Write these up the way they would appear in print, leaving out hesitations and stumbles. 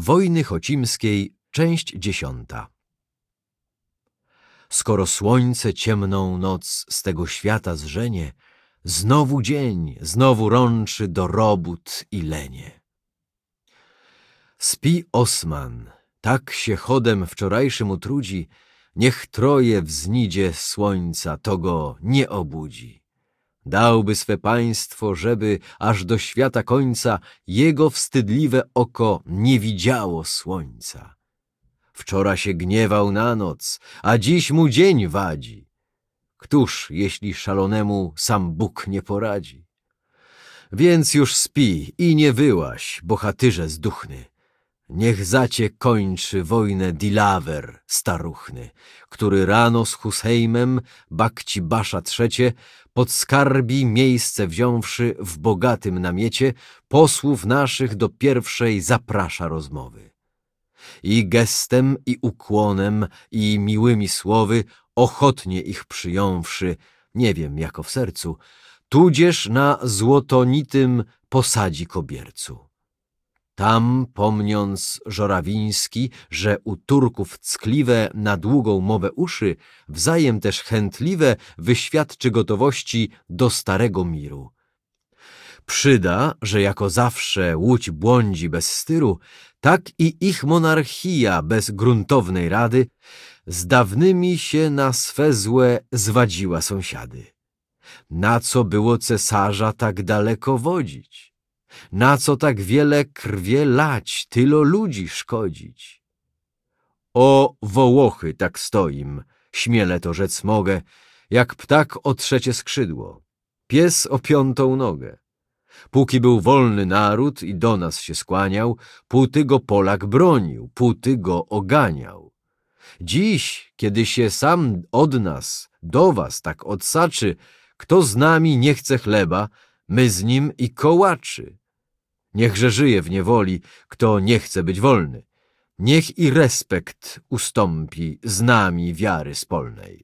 Wojny Chocimskiej, część 10. Skoro słońce ciemną noc z tego świata zżenie, znowu dzień, znowu rączy do robót i lenie. Spi Osman, tak się chodem wczorajszym utrudzi, niech troje wznidzie słońca, to go nie obudzi. Dałby swe państwo, żeby aż do świata końca jego wstydliwe oko nie widziało słońca. Wczoraj się gniewał na noc, a dziś mu dzień wadzi. Któż, jeśli szalonemu sam Bóg nie poradzi? Więc już spi i nie wyłaś, bohatyrze zduchny. Niech zacie kończy wojnę Dilawer, staruchny, który rano z Husejmem, Bakci Basza III, pod skarbi miejsce wziąwszy w bogatym namiecie, posłów naszych do pierwszej zaprasza rozmowy. I gestem, i ukłonem, i miłymi słowy, ochotnie ich przyjąwszy, nie wiem jako w sercu, tudzież na złotonitym posadzi kobiercu. Tam, pomniąc Żorawiński, że u Turków ckliwe na długą mowę uszy, wzajem też chętliwe wyświadczy gotowości do starego miru. Przyda, że jako zawsze Łódź błądzi bez styru, tak i ich monarchia bez gruntownej rady z dawnymi się na swe złe zwadziła sąsiady. Na co było cesarza tak daleko wodzić? Na co tak wiele krwie lać, tylo ludzi szkodzić? O Wołochy tak stoim, śmiele to rzec mogę, jak ptak o trzecie skrzydło, pies o piątą nogę. Póki był wolny naród i do nas się skłaniał, póty go Polak bronił, póty go oganiał. Dziś, kiedy się sam od nas, do was tak odsaczy, kto z nami nie chce chleba, my z nim i kołaczy. Niechże żyje w niewoli, kto nie chce być wolny. Niech i respekt ustąpi z nami wiary spolnej.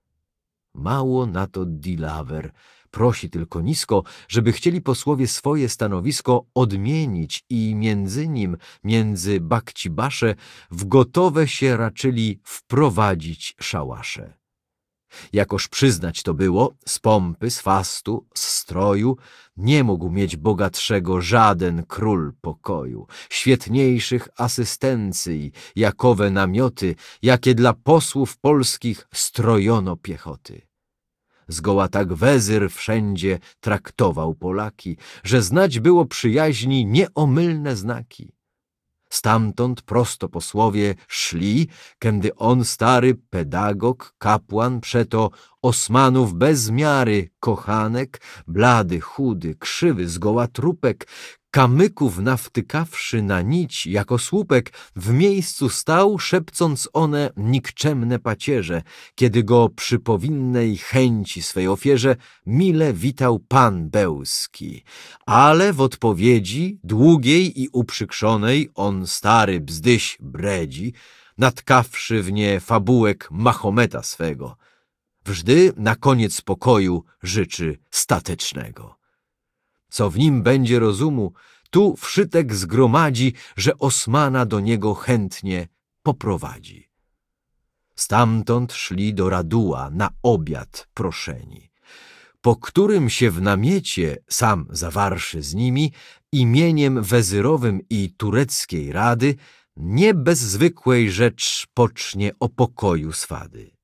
Mało na to Dilawer, prosi tylko nisko, żeby chcieli posłowie swoje stanowisko odmienić i między nim, między Bakci Basze, w gotowe się raczyli wprowadzić szałasze. Jakoż przyznać to było, z pompy, z fastu, z stroju, nie mógł mieć bogatszego żaden król pokoju, świetniejszych asystencyj, jakowe namioty, jakie dla posłów polskich strojono piechoty. Zgoła tak wezyr wszędzie traktował Polaki, że znać było przyjaźni nieomylne znaki. Stamtąd prosto posłowie szli, kędy on stary pedagog, kapłan, przeto Osmanów bez miary kochanek, blady, chudy, krzywy, zgoła trupek, kamyków nawtykawszy na nić jako słupek, w miejscu stał, szepcąc one nikczemne pacierze, kiedy go przy powinnej chęci swej ofierze mile witał pan bełski. Ale w odpowiedzi długiej i uprzykrzonej on stary bzdyś bredzi, natkawszy w nie fabułek Mahometa swego. Wżdy na koniec pokoju życzy statecznego. Co w nim będzie rozumu, tu wszytek zgromadzi, że Osmana do niego chętnie poprowadzi. Stamtąd szli do Raduła na obiad proszeni, po którym się w namiecie, sam zawarszy z nimi, imieniem wezyrowym i tureckiej rady, nie bez zwykłej rzecz pocznie o pokoju swady.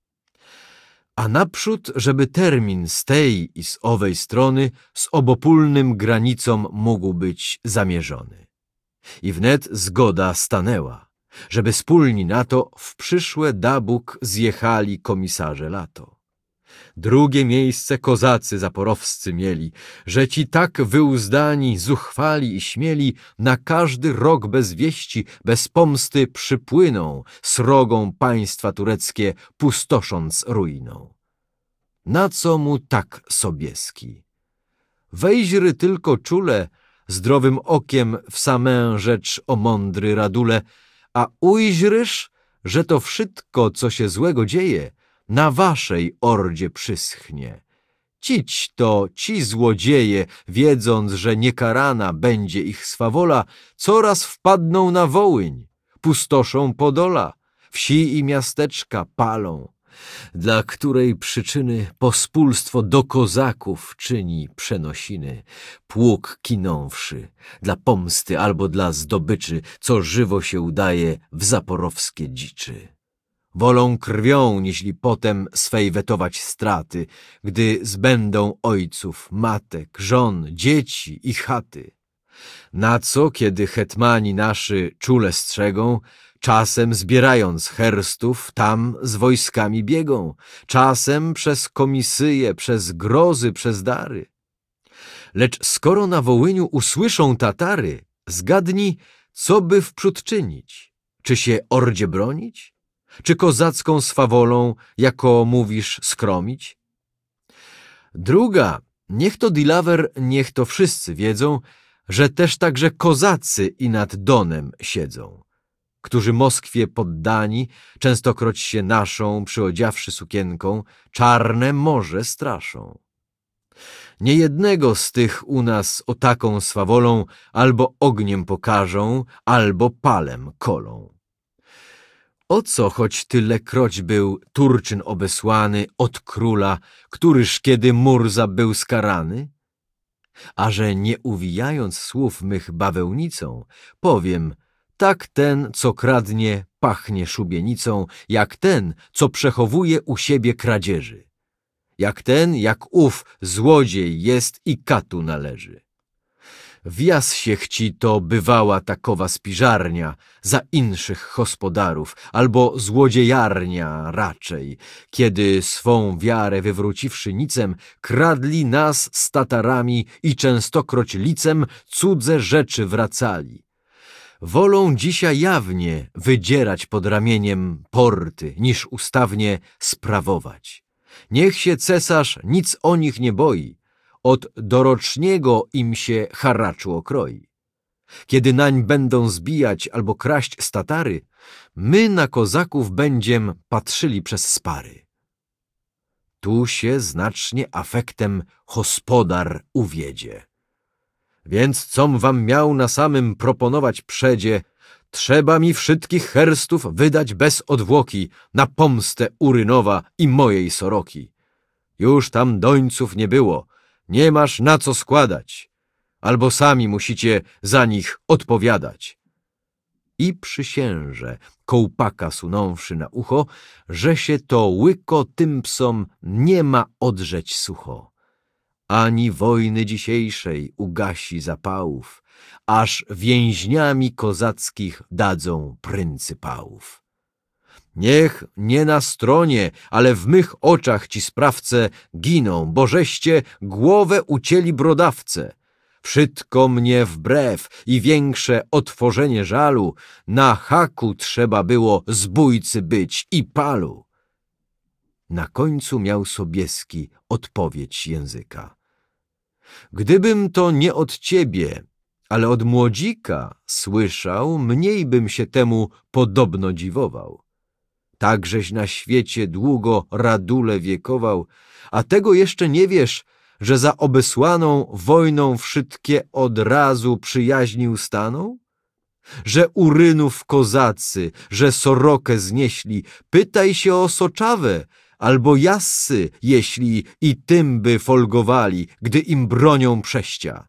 A naprzód, żeby termin z tej i z owej strony z obopólnym granicom mógł być zamierzony. I wnet zgoda stanęła, żeby wspólni na to w przyszłe da Bóg zjechali komisarze lato. Drugie miejsce kozacy zaporowscy mieli, że ci tak wyuzdani, zuchwali i śmieli na każdy rok bez wieści, bez pomsty przypłyną srogą państwa tureckie, pustosząc ruiną. Na co mu tak Sobieski? Wejźry tylko czule, zdrowym okiem w samę rzecz o mądry Radule, a ujźrysz, że to wszystko, co się złego dzieje, na waszej ordzie przyschnie. Cić to ci złodzieje, wiedząc, że niekarana będzie ich swawola, coraz wpadną na Wołyń, pustoszą Podola, wsi i miasteczka palą, dla której przyczyny pospólstwo do kozaków czyni przenosiny, pług kinąwszy, dla pomsty albo dla zdobyczy, co żywo się udaje w zaporowskie dziczy. Wolą krwią, niźli potem swej wetować straty, gdy zbędą ojców, matek, żon, dzieci i chaty. Na co, kiedy hetmani naszy czule strzegą, czasem zbierając herstów, tam z wojskami biegą, czasem przez komisyje, przez grozy, przez dary. Lecz skoro na Wołyniu usłyszą Tatary, zgadnij, co by wprzód czynić? Czy się ordzie bronić? Czy kozacką swawolą, jako mówisz, skromić? Druga, niech to Dilawer, niech to wszyscy wiedzą, że też także kozacy i nad Donem siedzą, którzy Moskwie poddani, częstokroć się naszą, przyodziawszy sukienką, czarne morze straszą. Niejednego z tych u nas o taką swawolą albo ogniem pokażą, albo palem kolą. O co, choć tylekroć był Turczyn obesłany od króla, któryż kiedy Murza był skarany? A że nie uwijając słów mych bawełnicą, powiem, tak ten, co kradnie, pachnie szubienicą, jak ten, co przechowuje u siebie kradzieży. Jak ten, jak ów złodziej jest i katu należy. W Jassiechci to bywała takowa spiżarnia za inszych gospodarów, albo złodziejarnia raczej, kiedy swą wiarę wywróciwszy nicem, kradli nas z Tatarami i częstokroć licem cudze rzeczy wracali. Wolą dzisiaj jawnie wydzierać pod ramieniem porty, niż ustawnie sprawować. Niech się cesarz nic o nich nie boi, od doroczniego im się haraczu okroi. Kiedy nań będą zbijać albo kraść z Tatary, my na kozaków będziem patrzyli przez spary. Tu się znacznie afektem hospodar uwiedzie. Więc com wam miał na samym proponować przedzie, trzeba mi wszystkich herstów wydać bez odwłoki na pomstę Urynowa i mojej Soroki. Już tam dońców nie było, nie masz na co składać, albo sami musicie za nich odpowiadać. I przysięże, kołpaka sunąwszy na ucho, że się to łyko tym psom nie ma odrzeć sucho. Ani wojny dzisiejszej ugasi zapałów, aż więźniami kozackich dadzą pryncypałów. Niech nie na stronie, ale w mych oczach ci sprawce giną, bo żeście głowę ucięli brodawce. Wszystko mnie wbrew i większe otworzenie żalu, na haku trzeba było zbójcy być i palu. Na końcu miał Sobieski odpowiedź języka. Gdybym to nie od ciebie, ale od młodzika słyszał, mniej bym się temu podobno dziwował. Takżeś na świecie długo radule wiekował, a tego jeszcze nie wiesz, że za obesłaną wojną wszystkie od razu przyjaźni ustaną? Że Urynów kozacy, że Sorokę znieśli, pytaj się o Soczawę, albo Jassy, jeśli i tym by folgowali, gdy im bronią prześcia.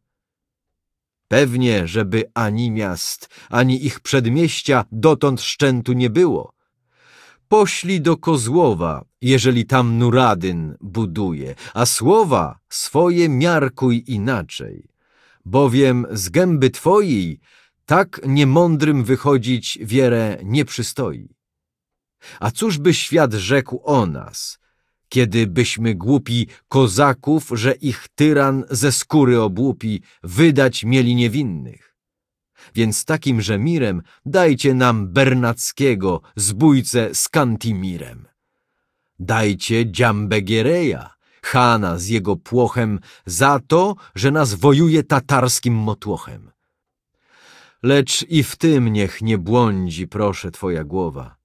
Pewnie, żeby ani miast, ani ich przedmieścia dotąd szczętu nie było. Poślij do Kozłowa, jeżeli tam Nuradyn buduje, a słowa swoje miarkuj inaczej, bowiem z gęby twojej tak niemądrym wychodzić wierę nie przystoi. A cóż by świat rzekł o nas, kiedy byśmy głupi kozaków, że ich tyran ze skóry obłupi, wydać mieli niewinnych? Więc takim Żemirem dajcie nam Bernackiego, zbójcę z Kantimirem. Dajcie Dziambegiereja, Hana z jego płochem, za to, że nas wojuje tatarskim motłochem. Lecz i w tym niech nie błądzi, proszę, twoja głowa,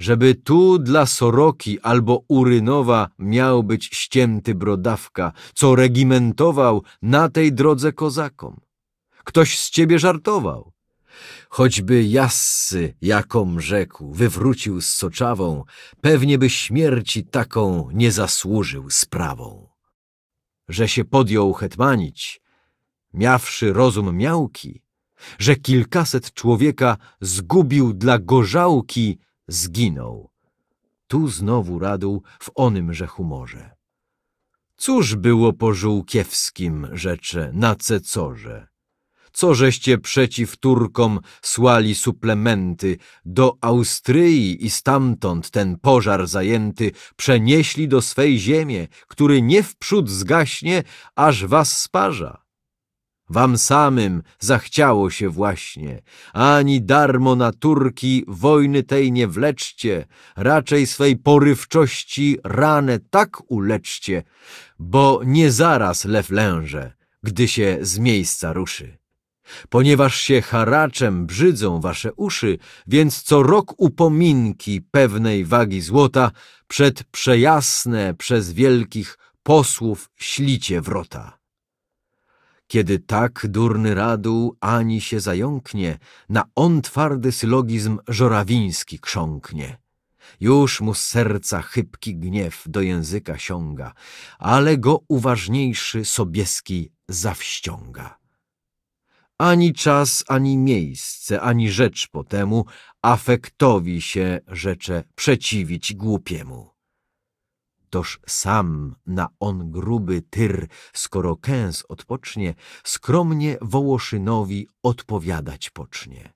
żeby tu dla soroki albo urynowa miał być ścięty brodawka, co regimentował na tej drodze kozakom. Ktoś z ciebie żartował. Choćby Jassy, jakom rzekł, wywrócił z soczawą, pewnie by śmierci taką nie zasłużył sprawą. Że się podjął hetmanić, miawszy rozum miałki, że kilkaset człowieka zgubił dla gorzałki, zginął. Tu znowu radł w onymże humorze. Cóż było po Żółkiewskim, rzecze, na Cecorze? Co żeście przeciw Turkom słali suplementy, do Austryi i stamtąd ten pożar zajęty przenieśli do swej ziemię, który nie wprzód zgaśnie, aż was sparza. Wam samym zachciało się właśnie, ani darmo na Turki wojny tej nie wleczcie, raczej swej porywczości ranę tak uleczcie, bo nie zaraz lew lęże, gdy się z miejsca ruszy. Ponieważ się haraczem brzydzą wasze uszy, więc co rok upominki pewnej wagi złota przed przejasne przez wielkich posłów ślicie wrota. Kiedy tak durny radł ani się zająknie, na on twardy sylogizm żorawiński krząknie. Już mu z serca chybki gniew do języka siąga, ale go uważniejszy Sobieski zawściąga. Ani czas, ani miejsce, ani rzecz po temu afektowi się, rzecze, przeciwić głupiemu. Toż sam na on gruby tyr, skoro kęs odpocznie, skromnie Wołoszynowi odpowiadać pocznie.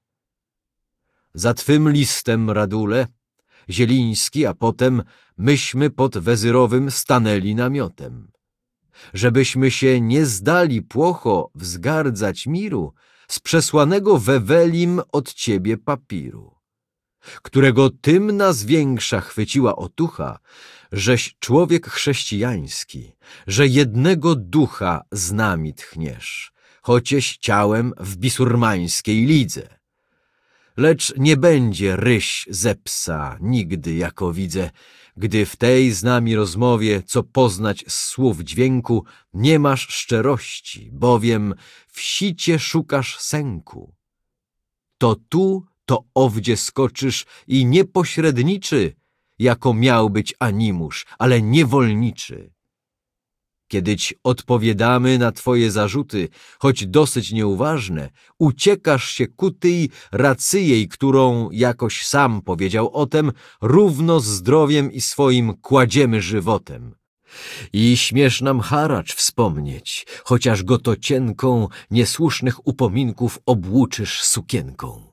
Za twym listem, Radule, Zieliński, a potem myśmy pod Wezyrowym stanęli namiotem. Żebyśmy się nie zdali płocho wzgardzać miru z przesłanego Wewelim od ciebie papiru, którego tym nas większa chwyciła otucha, żeś człowiek chrześcijański, że jednego ducha z nami tchniesz, chocieś ciałem w bisurmańskiej lidze. Lecz nie będzie ryś ze psa nigdy, jako widzę, gdy w tej z nami rozmowie, co poznać z słów dźwięku, nie masz szczerości, bowiem w sicie szukasz sęku. To tu, to owdzie skoczysz i nie pośredniczy, jako miał być animusz, ale niewolniczy. Kiedyś odpowiadamy na twoje zarzuty, choć dosyć nieuważne, uciekasz się ku tej racyjej, którą, jakoś sam powiedział o tem, równo z zdrowiem i swoim kładziemy żywotem. I śmiesz nam haracz wspomnieć, chociaż go to cienką niesłusznych upominków obłuczysz sukienką.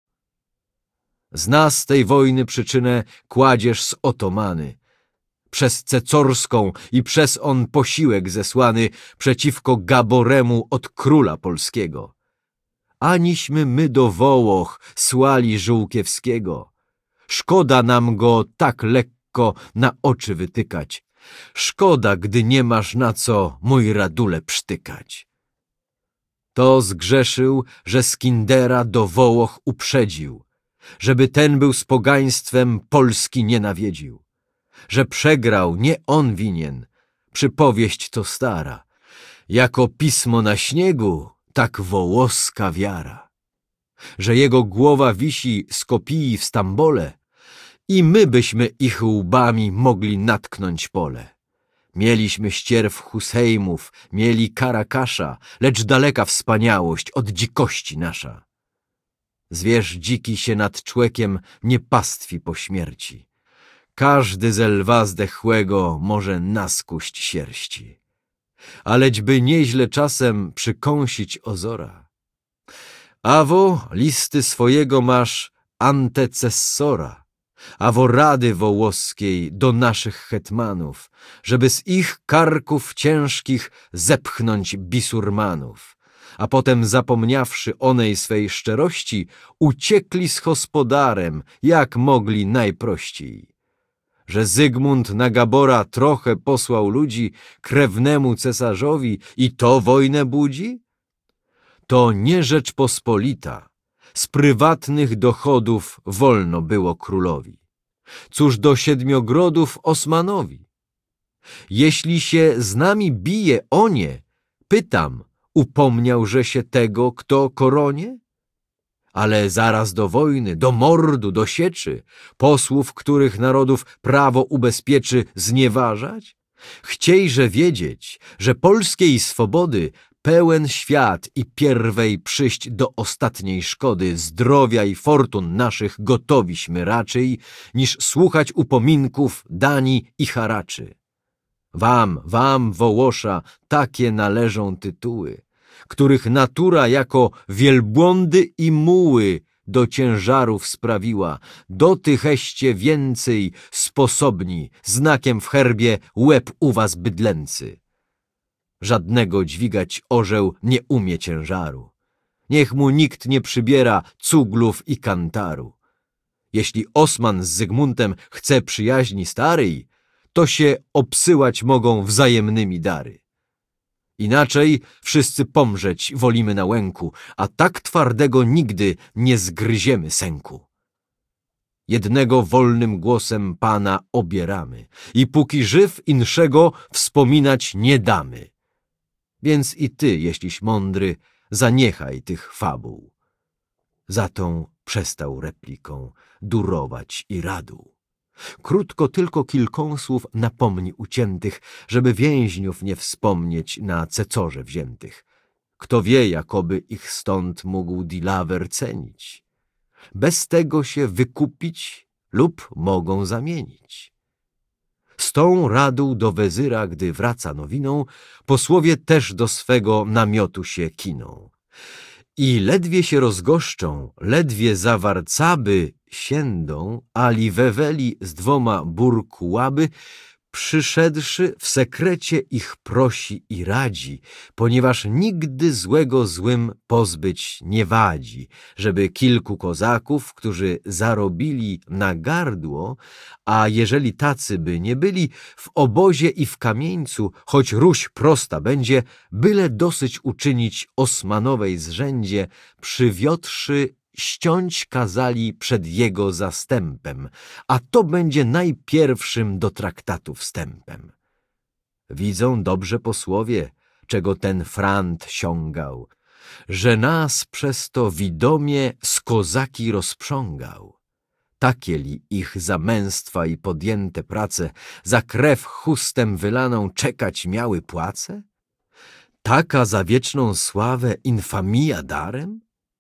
Z nas tej wojny przyczynę kładziesz z otomany, przez Cecorską i przez on posiłek zesłany przeciwko Gaboremu od króla polskiego. Aniśmy my do Wołoch słali Żółkiewskiego. Szkoda nam go tak lekko na oczy wytykać. Szkoda, gdy nie masz na co, mój Radule, przytykać. To zgrzeszył, że Skindera do Wołoch uprzedził, żeby ten był z pogaństwem Polski nie nawiedził. Że przegrał, nie on winien, przypowieść to stara. Jako pismo na śniegu, tak wołoska wiara. Że jego głowa wisi z kopii w Stambole i my byśmy ich łbami mogli natknąć pole. Mieliśmy ścierw Husejmów, mieli Karakasza, lecz daleka wspaniałość od dzikości nasza. Zwierz dziki się nad człowiekiem nie pastwi po śmierci. Każdy ze lwa zdechłego może naskuść sierści. Alećby nieźle czasem przykąsić ozora. Awo listy swojego masz antecessora, awo rady wołoskiej do naszych hetmanów, żeby z ich karków ciężkich zepchnąć bisurmanów, a potem zapomniawszy onej swej szczerości, uciekli z gospodarem, jak mogli najprościej. Że Zygmunt na Gabora trochę posłał ludzi krewnemu cesarzowi i to wojnę budzi? To nie Rzeczpospolita, z prywatnych dochodów wolno było królowi. Cóż do siedmiogrodów Osmanowi? Jeśli się z nami bije o nie, pytam, upomniałże się tego, kto koronie? Ale zaraz do wojny, do mordu, do sieczy, posłów, których narodów prawo ubezpieczy, znieważać? Chciejże wiedzieć, że polskiej swobody pełen świat i pierwej przyjść do ostatniej szkody zdrowia i fortun naszych gotowiśmy raczej, niż słuchać upominków, dani i haraczy. Wam, Wołosza, takie należą tytuły, których natura jako wielbłądy i muły do ciężarów sprawiła, do tycheście więcej sposobni, znakiem w herbie łeb u was bydlęcy. Żadnego dźwigać orzeł nie umie ciężaru. Niech mu nikt nie przybiera cuglów i kantaru. Jeśli Osman z Zygmuntem chce przyjaźni starej, to się obsyłać mogą wzajemnymi dary. Inaczej wszyscy pomrzeć wolimy na łęku, a tak twardego nigdy nie zgryziemy sęku. Jednego wolnym głosem Pana obieramy i póki żyw inszego wspominać nie damy. Więc i ty, jeśliś mądry, zaniechaj tych fabuł. Za tą przestał repliką durować i radu. Krótko tylko kilką słów napomni uciętych, żeby więźniów nie wspomnieć na cecorze wziętych. Kto wie, jakoby ich stąd mógł Dilawer cenić. Bez tego się wykupić lub mogą zamienić. Z tą radą do wezyra, gdy wraca nowiną, posłowie też do swego namiotu się kiną. I ledwie się rozgoszczą, ledwie za warcaby siędą, ali Weweli z 2 burkułaby, przyszedłszy w sekrecie ich prosi i radzi, ponieważ nigdy złego złym pozbyć nie wadzi, żeby kilku kozaków, którzy zarobili na gardło, a jeżeli tacy by nie byli, w obozie i w kamieńcu, choć Ruś prosta będzie, byle dosyć uczynić Osmanowej zrzędzie, przywiotrzy ściąć kazali przed jego zastępem, a to będzie najpierwszym do traktatu wstępem. Widzą dobrze posłowie, czego ten frant siągał, że nas przez to widomie z kozaki rozprzągał. Takieli ich za męstwa i podjęte prace, za krew chustem wylaną czekać miały płace? Taka za wieczną sławę infamia darem?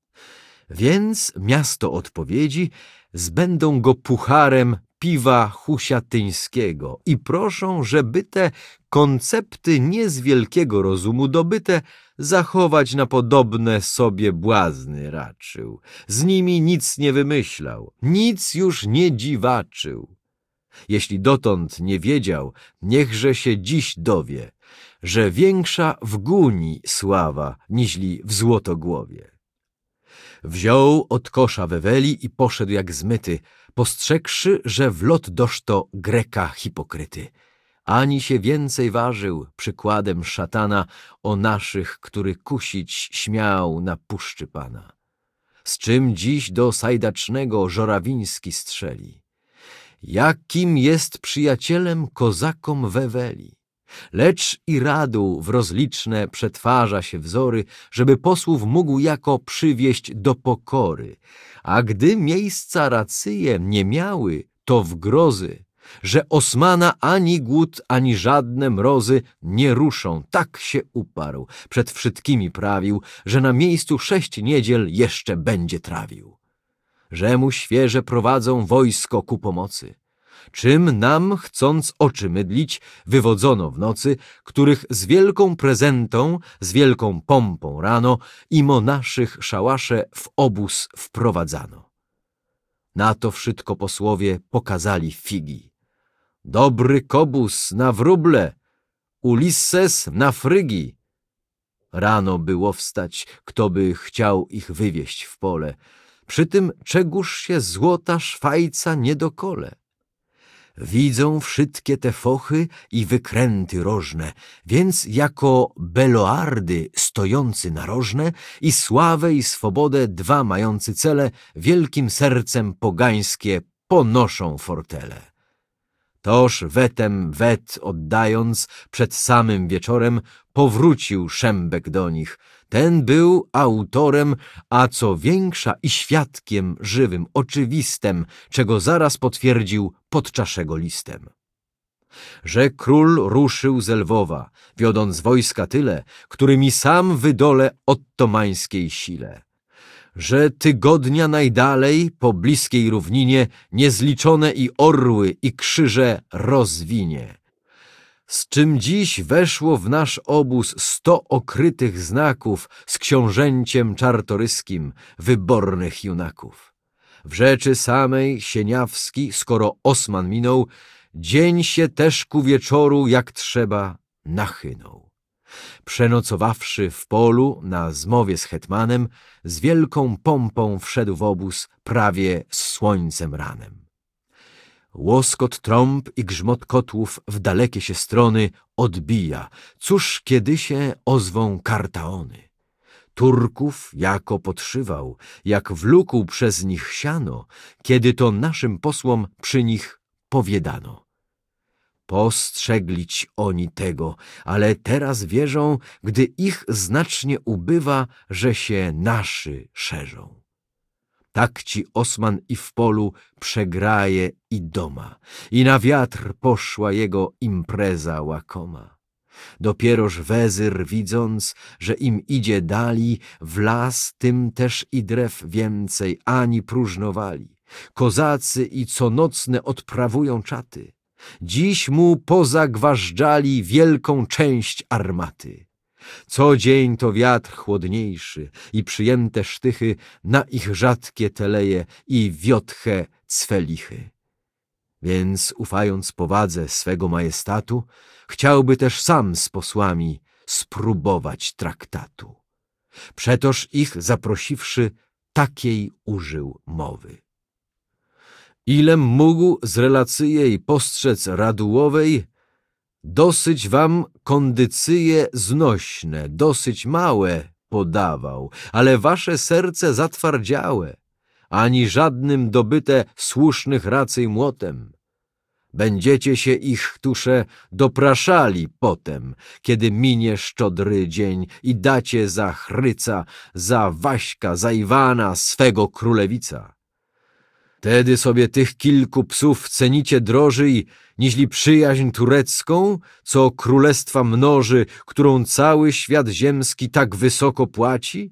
Więc miasto odpowiedzi zbędą go pucharem piwa husiatyńskiego i proszą, żeby te koncepty nie z wielkiego rozumu dobyte zachować na podobne sobie błazny raczył. Z nimi nic nie wymyślał, nic już nie dziwaczył. Jeśli dotąd nie wiedział, niechże się dziś dowie, że większa w guni sława, niźli w złotogłowie. Wziął od kosza Weweli i poszedł jak zmyty, postrzegłszy, że w lot doszto Greka hipokryty. Ani się więcej ważył przykładem szatana o naszych, który kusić śmiał na puszczy Pana. Z czym dziś do Sajdacznego Żorawiński strzeli. Jakim jest przyjacielem kozakom Weweli. Lecz i radu w rozliczne przetwarza się wzory, żeby posłów mógł jako przywieść do pokory. A gdy miejsca racyje nie miały, to w grozy, że Osmana ani głód, ani żadne mrozy nie ruszą. Tak się uparł, przed wszystkimi prawił, że na miejscu 6 niedziel jeszcze będzie trawił. Że mu świeże prowadzą wojsko ku pomocy. Czym nam, chcąc oczy mydlić, wywodzono w nocy, których z wielką prezentą, z wielką pompą rano, imo naszych szałasze w obóz wprowadzano. Na to wszystko posłowie pokazali figi. Dobry kobus na wróble, Ulisses na frygi. Rano było wstać, kto by chciał ich wywieźć w pole, przy tym czegóż się złota szwajca nie dokole. Widzą wszystkie te fochy i wykręty rożne, więc jako beloardy stojący narożne i sławę i swobodę 2 mający cele, wielkim sercem pogańskie ponoszą fortele. Toż wetem wet oddając, przed samym wieczorem powrócił Szembek do nich. Ten był autorem, a co większa i świadkiem żywym, oczywistym, czego zaraz potwierdził Podczaszego listem. Że król ruszył z Lwowa, wiodąc wojska tyle, którymi sam wydole ottomańskiej sile. Że tygodnia najdalej po bliskiej równinie niezliczone i orły i krzyże rozwinie. Z czym dziś weszło w nasz obóz 100 okrytych znaków z książęciem czartoryskim wybornych junaków. W rzeczy samej Sieniawski, skoro Osman minął, dzień się też ku wieczoru jak trzeba nachynął. Przenocowawszy w polu na zmowie z hetmanem, z wielką pompą wszedł w obóz prawie z słońcem ranem. Łoskot trąb i grzmot kotłów w dalekie się strony odbija, cóż kiedy się ozwą Kartaony. Turków jako podszywał, jak wlókł przez nich siano, kiedy to naszym posłom przy nich powiadano. Postrzeglić oni tego, ale teraz wierzą, gdy ich znacznie ubywa, że się naszy szerzą. Tak ci Osman i w polu przegraje i doma, i na wiatr poszła jego impreza łakoma. Dopieroż wezyr widząc, że im idzie dali, w las tym też i drew więcej ani próżnowali. Kozacy i co nocne odprawują czaty. Dziś mu pozagważdżali wielką część armaty. Co dzień to wiatr chłodniejszy i przyjęte sztychy na ich rzadkie teleje i wiotche cwelichy. Więc ufając powadze swego majestatu, chciałby też sam z posłami spróbować traktatu. Przetoż ich zaprosiwszy, takiej użył mowy. Ilem mógł z relacyjej postrzec Radułowej, dosyć wam kondycyje znośne, dosyć małe podawał, ale wasze serce zatwardziałe, ani żadnym dobyte słusznych racyj młotem. Będziecie się ich, tusze, dopraszali potem, kiedy minie szczodry dzień i dacie za Chryca, za Waśka, za Iwana swego królewica. Wtedy sobie tych kilku psów cenicie drożej, niźli przyjaźń turecką, co królestwa mnoży, którą cały świat ziemski tak wysoko płaci?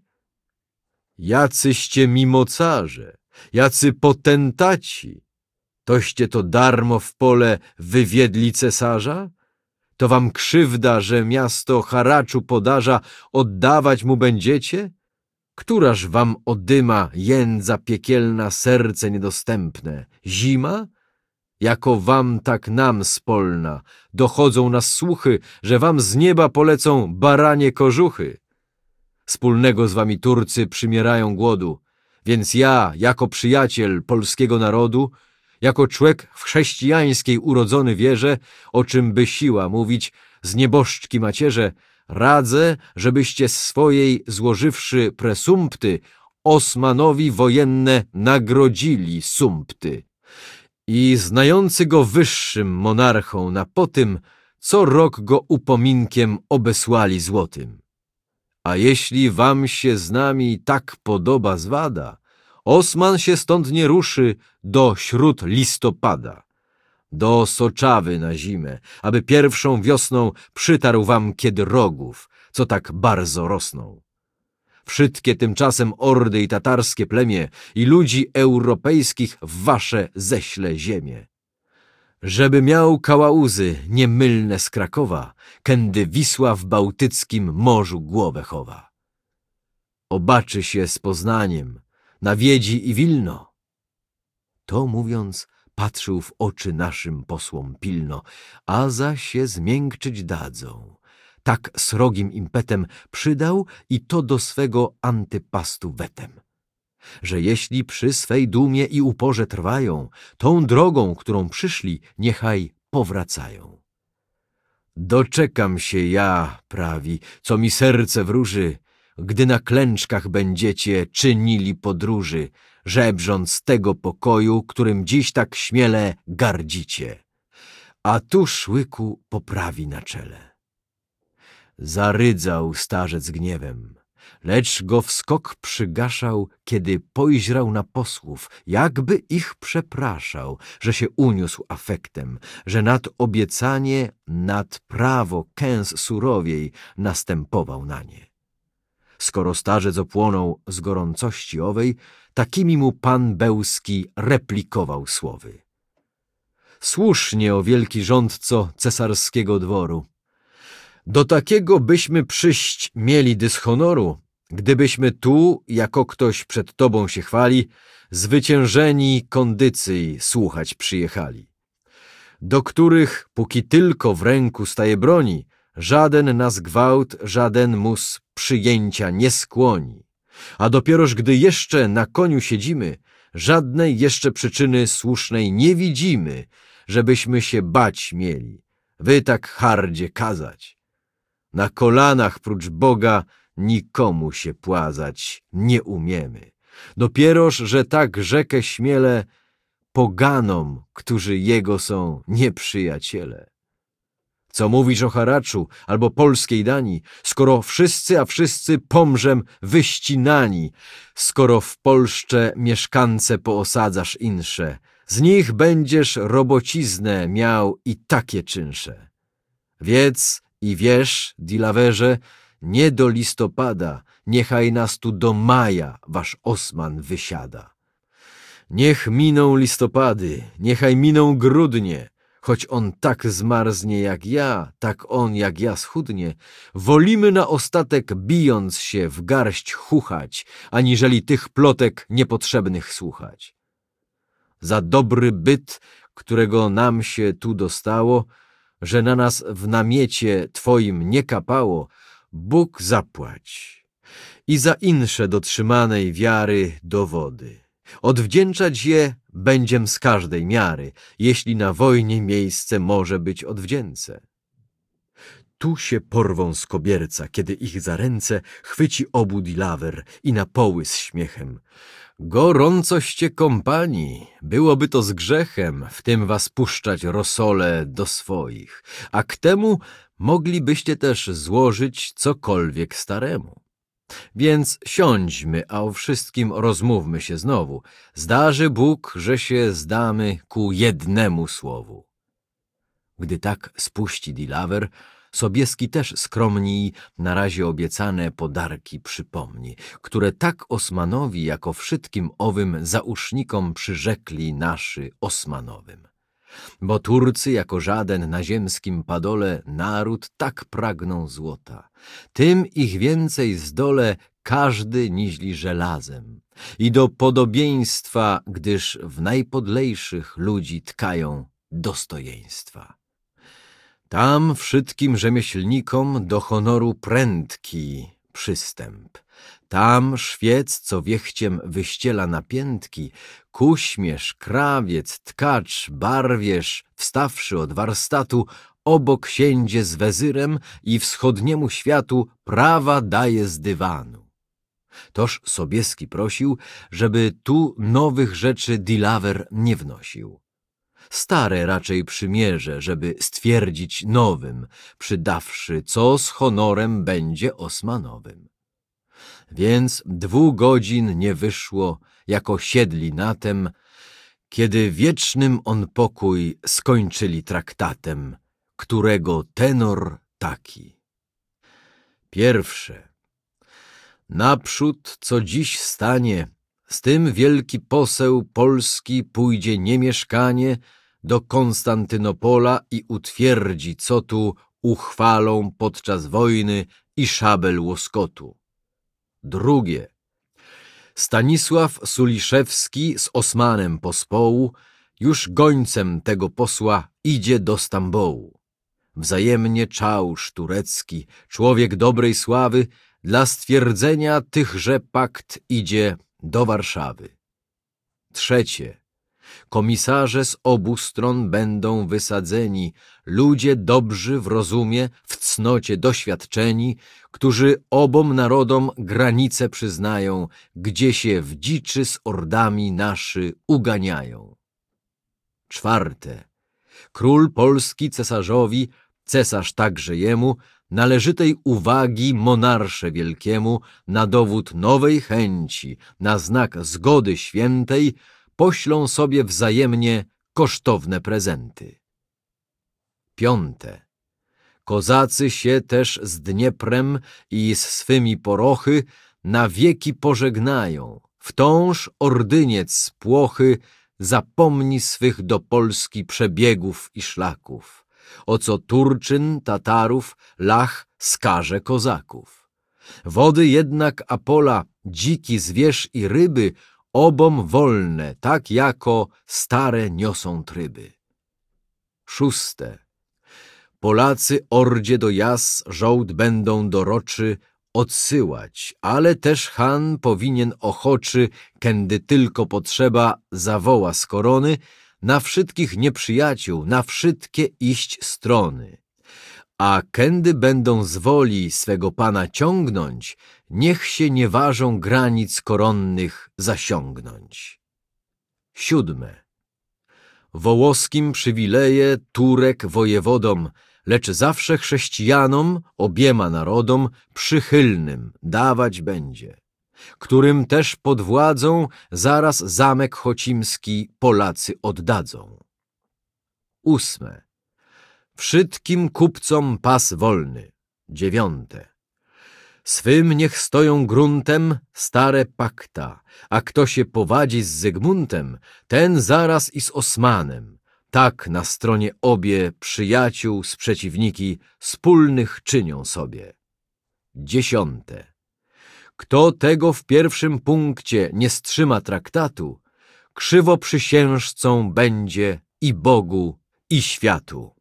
Jacyście mi mocarze, jacy potentaci, toście to darmo w pole wywiedli cesarza? To wam krzywda, że miasto haraczu podarza, oddawać mu będziecie? Któraż wam odyma jędza piekielna serce niedostępne? Zima? Jako wam, tak nam spolna. Dochodzą nas słuchy, że wam z nieba polecą baranie kożuchy. Wspólnego z wami Turcy przymierają głodu, więc ja, jako przyjaciel polskiego narodu, jako człowiek w chrześcijańskiej urodzony wierze, o czym by siła mówić, z nieboszczki macierze, radzę, żebyście swojej złożywszy presumpty, Osmanowi wojenne nagrodzili sumpty. I znający go wyższym monarchą na potym, co rok go upominkiem obesłali złotym. A jeśli wam się z nami tak podoba zwada, Osman się stąd nie ruszy do śród listopada, do Soczawy na zimę, aby pierwszą wiosną przytarł wam kiedy rogów, co tak bardzo rosną. Wszystkie tymczasem ordy i tatarskie plemię i ludzi europejskich w wasze ześle ziemię. Żeby miał kałałuzy niemylne z Krakowa, kędy Wisła w bałtyckim morzu głowę chowa. Obaczy się z Poznaniem, nawiedzi i Wilno. To mówiąc, patrzył w oczy naszym posłom pilno, a za się zmiękczyć dadzą. Tak srogim impetem przydał i to do swego antypastu wetem, że jeśli przy swej dumie i uporze trwają, tą drogą, którą przyszli, niechaj powracają. Doczekam się ja, prawi, co mi serce wróży, gdy na klęczkach będziecie czynili podróży, żebrząc tego pokoju, którym dziś tak śmiele gardzicie. A tuż łyku poprawi na czele. Zarydzał starzec gniewem, lecz go wskok przygaszał, kiedy pojrzał na posłów, jakby ich przepraszał, że się uniósł afektem, że nad obiecanie, nad prawo kęs surowiej następował na nie. Skoro starzec opłonął z gorącości owej, takimi mu pan Bełski replikował słowy. Słusznie, o wielki rządco cesarskiego dworu. Do takiego byśmy przyjść mieli dyshonoru, gdybyśmy tu, jako ktoś przed tobą się chwali, zwyciężeni kondycji słuchać przyjechali, do których, póki tylko w ręku staje broni, żaden nas gwałt, żaden mus przyjęcia nie skłoni. A dopieroż gdy jeszcze na koniu siedzimy, żadnej jeszcze przyczyny słusznej nie widzimy, żebyśmy się bać mieli, wy tak hardzie kazać. Na kolanach prócz Boga nikomu się płazać nie umiemy. Dopieroż, że tak rzekę śmiele poganom, którzy jego są nieprzyjaciele. Co mówisz o haraczu albo polskiej dani, skoro wszyscy, a wszyscy pomrzem wyścinani, skoro w Polszcze mieszkance poosadzasz insze, z nich będziesz robociznę miał i takie czynsze. Wiedz i wiesz, dilawerze, nie do listopada, niechaj nas tu do maja wasz Osman wysiada. Niech miną listopady, niechaj miną grudnie, choć on tak zmarznie jak ja, tak on jak ja schudnie, wolimy na ostatek bijąc się w garść chuchać, aniżeli tych plotek niepotrzebnych słuchać. Za dobry byt, którego nam się tu dostało, że na nas w namiecie twoim nie kapało, Bóg zapłać. I za insze dotrzymanej wiary dowody. Odwdzięczać je będziem z każdej miary, jeśli na wojnie miejsce może być odwdzięce. Tu się porwą z kobierca, kiedy ich za ręce chwyci obu dilawer i na poły z śmiechem. Gorącoście kompanii, byłoby to z grzechem, w tym was puszczać rosole do swoich, a k temu moglibyście też złożyć cokolwiek staremu. Więc siądźmy, a o wszystkim rozmówmy się znowu. Zdarzy Bóg, że się zdamy ku jednemu słowu. Gdy tak spuści dilawer, Sobieski też skromniej na razie obiecane podarki przypomni, które tak Osmanowi jako wszystkim owym zausznikom przyrzekli naszy Osmanowym. Bo Turcy jako żaden na ziemskim padole naród tak pragną złota, tym ich więcej zdole każdy niźli żelazem i do podobieństwa, gdyż w najpodlejszych ludzi tkają dostojeństwa. Tam wszystkim rzemieślnikom do honoru prędki przystęp. Tam szwiec, co wiechciem wyściela napiętki, kuśmierz, krawiec, tkacz, barwierz, wstawszy od warstatu, obok siędzie z wezyrem i wschodniemu światu prawa daje z dywanu. Toż Sobieski prosił, żeby tu nowych rzeczy dilawer nie wnosił. Stare raczej przymierze, żeby stwierdzić nowym, przydawszy, co z honorem będzie Osmanowym. Więc 2 godzin nie wyszło, jako siedli na tem, kiedy wiecznym on pokój skończyli traktatem, którego tenor taki. Pierwsze. Naprzód, co dziś stanie, z tym wielki poseł polski pójdzie niemieszkanie do Konstantynopola i utwierdzi, co tu uchwalą podczas wojny i szabel łoskotu. Drugie. Stanisław Suliszewski z Osmanem pospołu już gońcem tego posła idzie do Stambołu. Wzajemnie czałsz turecki, człowiek dobrej sławy, dla stwierdzenia tychże pakt idzie do Warszawy. Trzecie. Komisarze z obu stron będą wysadzeni, ludzie dobrzy w rozumie, w cnocie doświadczeni, którzy obom narodom granice przyznają, gdzie się w dziczy z ordami naszy uganiają. 4. Król Polski cesarzowi, cesarz także jemu, należytej uwagi monarsze wielkiemu, na dowód nowej chęci, na znak zgody świętej, poślą sobie wzajemnie kosztowne prezenty. 5. Kozacy się też z Dnieprem i z swymi porochy na wieki pożegnają. Wtąż ordyniec płochy zapomni swych do Polski przebiegów i szlaków, o co Turczyn, Tatarów, Lach skaże kozaków. Wody jednak Apola, dziki zwierz i ryby, obom wolne, tak jako stare niosą tryby. 6. Polacy ordzie do jas żołd będą doroczy odsyłać, ale też Han powinien ochoczy, kędy tylko potrzeba, zawoła z korony, na wszystkich nieprzyjaciół, na wszystkie iść strony. A kędy będą z woli swego pana ciągnąć, niech się nie ważą granic koronnych zasiągnąć. 7. Wołoskim przywileje Turek wojewodom, lecz zawsze chrześcijanom, obiema narodom, przychylnym dawać będzie, którym też pod władzą zaraz zamek chocimski Polacy oddadzą. 8. Wszystkim kupcom pas wolny. 9. Swym niech stoją gruntem stare pakta, a kto się powadzi z Zygmuntem, ten zaraz i z Osmanem. Tak na stronie obie przyjaciół z przeciwniki wspólnych czynią sobie. 10. Kto tego w pierwszym punkcie nie strzyma traktatu, krzywo przysiężcą będzie i Bogu, i światu.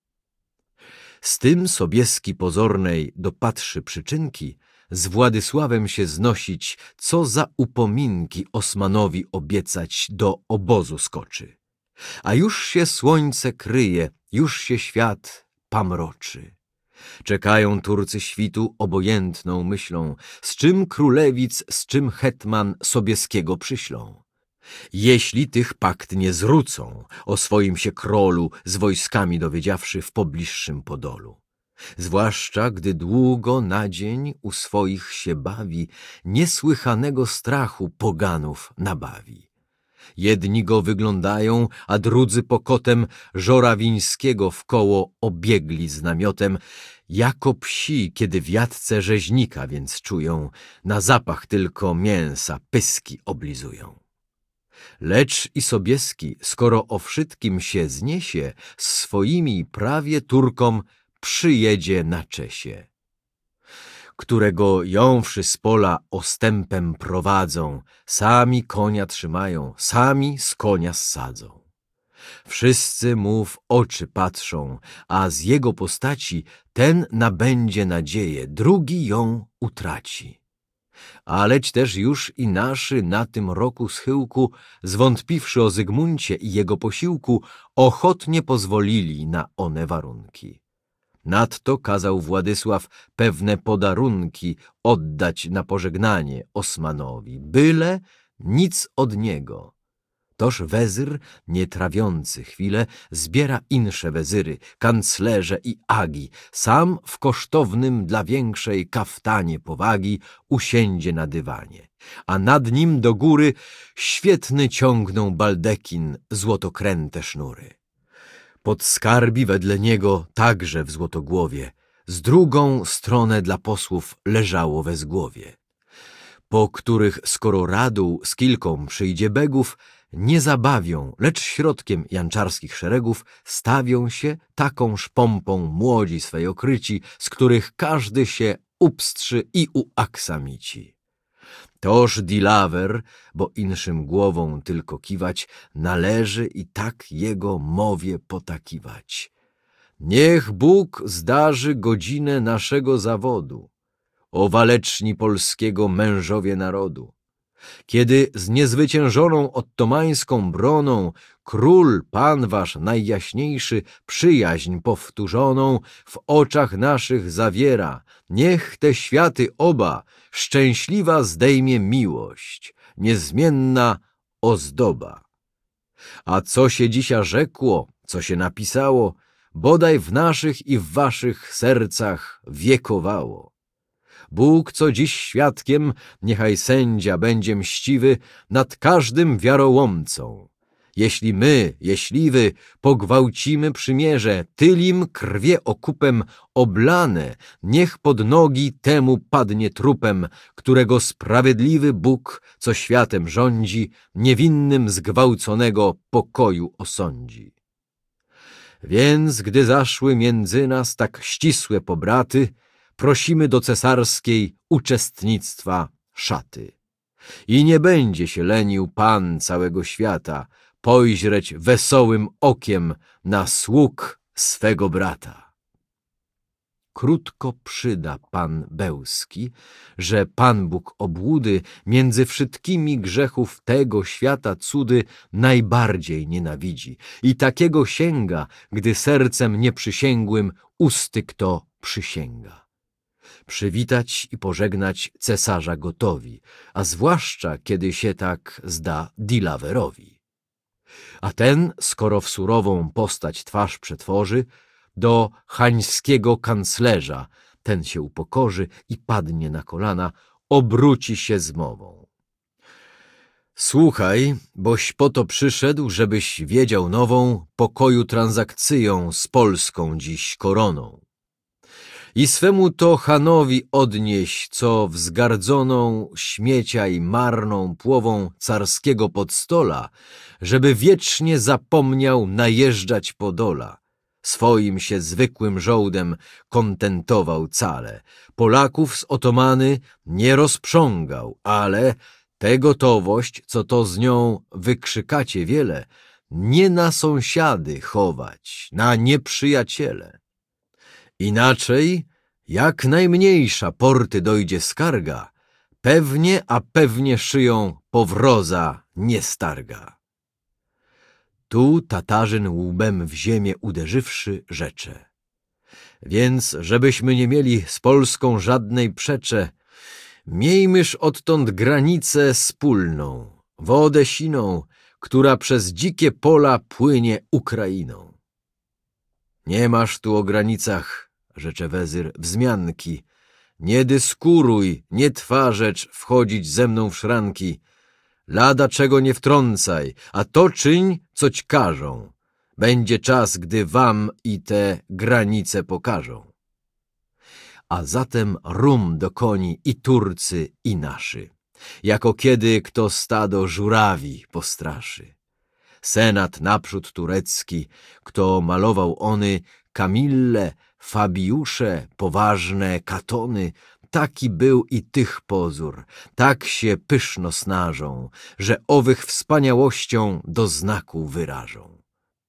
Z tym Sobieski pozornej dopatrzy przyczynki, z Władysławem się znosić, co za upominki Osmanowi obiecać do obozu skoczy. A już się słońce kryje, już się świat pamroczy. Czekają Turcy świtu obojętną myślą, z czym królewic, z czym hetman Sobieskiego przyślą. Jeśli tych pakt nie zrucą, o swoim się królu z wojskami dowiedziawszy w pobliższym Podolu. Zwłaszcza, gdy długo na dzień u swoich się bawi, niesłychanego strachu poganów nabawi. Jedni go wyglądają, a drudzy pokotem Żorawińskiego wkoło obiegli z namiotem, jako psi, kiedy w jatce rzeźnika więc czują, na zapach tylko mięsa pyski oblizują. Lecz i Sobieski, skoro o wszystkim się zniesie, swoimi prawie Turkom przyjedzie na Czesie, którego jąwszy z pola ostępem prowadzą, sami konia trzymają, sami z konia ssadzą. Wszyscy mu w oczy patrzą, a z jego postaci ten nabędzie nadzieję, drugi ją utraci. Aleć też już i naszy na tym roku schyłku, zwątpiwszy o Zygmuncie i jego posiłku, ochotnie pozwolili na one warunki. Nadto kazał Władysław pewne podarunki oddać na pożegnanie Osmanowi, byle nic od niego. Toż wezyr, nie trawiący chwilę, zbiera insze wezyry, kanclerze i agi, sam w kosztownym dla większej kaftanie powagi usiędzie na dywanie, a nad nim do góry świetny ciągną baldekin, złotokręte sznury. Podskarbi wedle niego także w złotogłowie, z drugą stronę dla posłów leżało wezgłowie, po których skoro radu z kilką przyjdzie begów, nie zabawią, lecz środkiem janczarskich szeregów stawią się taką szpompą młodzi swej okryci, z których każdy się upstrzy i uaksamici. Toż Dilawer, bo inszym głową tylko kiwać, należy i tak jego mowie potakiwać. Niech Bóg zdarzy godzinę naszego zawodu, o waleczni polskiego mężowie narodu. Kiedy z niezwyciężoną ottomańską broną król, pan wasz najjaśniejszy, przyjaźń powtórzoną w oczach naszych zawiera, niech te światy oba szczęśliwa zdejmie miłość, niezmienna ozdoba. A co się dzisiaj rzekło, co się napisało, bodaj w naszych i w waszych sercach wiekowało. Bóg, co dziś świadkiem, niechaj sędzia będzie mściwy nad każdym wiarołomcą. Jeśli wy pogwałcimy przymierze, tylim krwie okupem oblane, niech pod nogi temu padnie trupem, którego sprawiedliwy Bóg, co światem rządzi, niewinnym zgwałconego pokoju osądzi. Więc gdy zaszły między nas tak ścisłe pobraty, prosimy do cesarskiej uczestnictwa szaty. I nie będzie się lenił Pan całego świata pojrzeć wesołym okiem na sług swego brata. Krótko przyda Pan Bełski, że Pan Bóg obłudy między wszystkimi grzechów tego świata cudy najbardziej nienawidzi i takiego sięga, gdy sercem nieprzysięgłym usty kto przysięga. Przywitać i pożegnać cesarza gotowi, a zwłaszcza kiedy się tak zda Dilawerowi. A ten, skoro w surową postać twarz przetworzy, do chańskiego kanclerza ten się upokorzy i padnie na kolana, obróci się z mową. Słuchaj, boś po to przyszedł, żebyś wiedział nową pokoju transakcyją z polską dziś koroną. I swemu to Hanowi odnieś, co wzgardzoną śmiecia i marną płową carskiego podstola, żeby wiecznie zapomniał najeżdżać Podola. Swoim się zwykłym żołdem kontentował cale. Polaków z otomany nie rozprzągał, ale tę gotowość, co to z nią wykrzykacie wiele, nie na sąsiady chować, na nieprzyjaciele. Inaczej, jak najmniejsza porty dojdzie skarga, pewnie, a pewnie szyją powroza nie starga. Tu Tatarzyn łbem w ziemię uderzywszy rzecze. Więc, żebyśmy nie mieli z Polską żadnej przecze, miejmyż odtąd granicę wspólną, wodę siną, która przez dzikie pola płynie Ukrainą. Nie masz tu o granicach, rzecze wezyr, wzmianki. Nie dyskuruj, nie trwa rzecz wchodzić ze mną w szranki. Lada czego nie wtrącaj, a to czyń, co ci każą. Będzie czas, gdy wam i te granice pokażą. A zatem rum do koni i Turcy, i naszy, jako kiedy kto stado żurawi postraszy. Senat naprzód turecki, kto malował ony Kamille, Fabiusze, poważne Katony, taki był i tych pozór, tak się pyszno snażą, że owych wspaniałością do znaku wyrażą.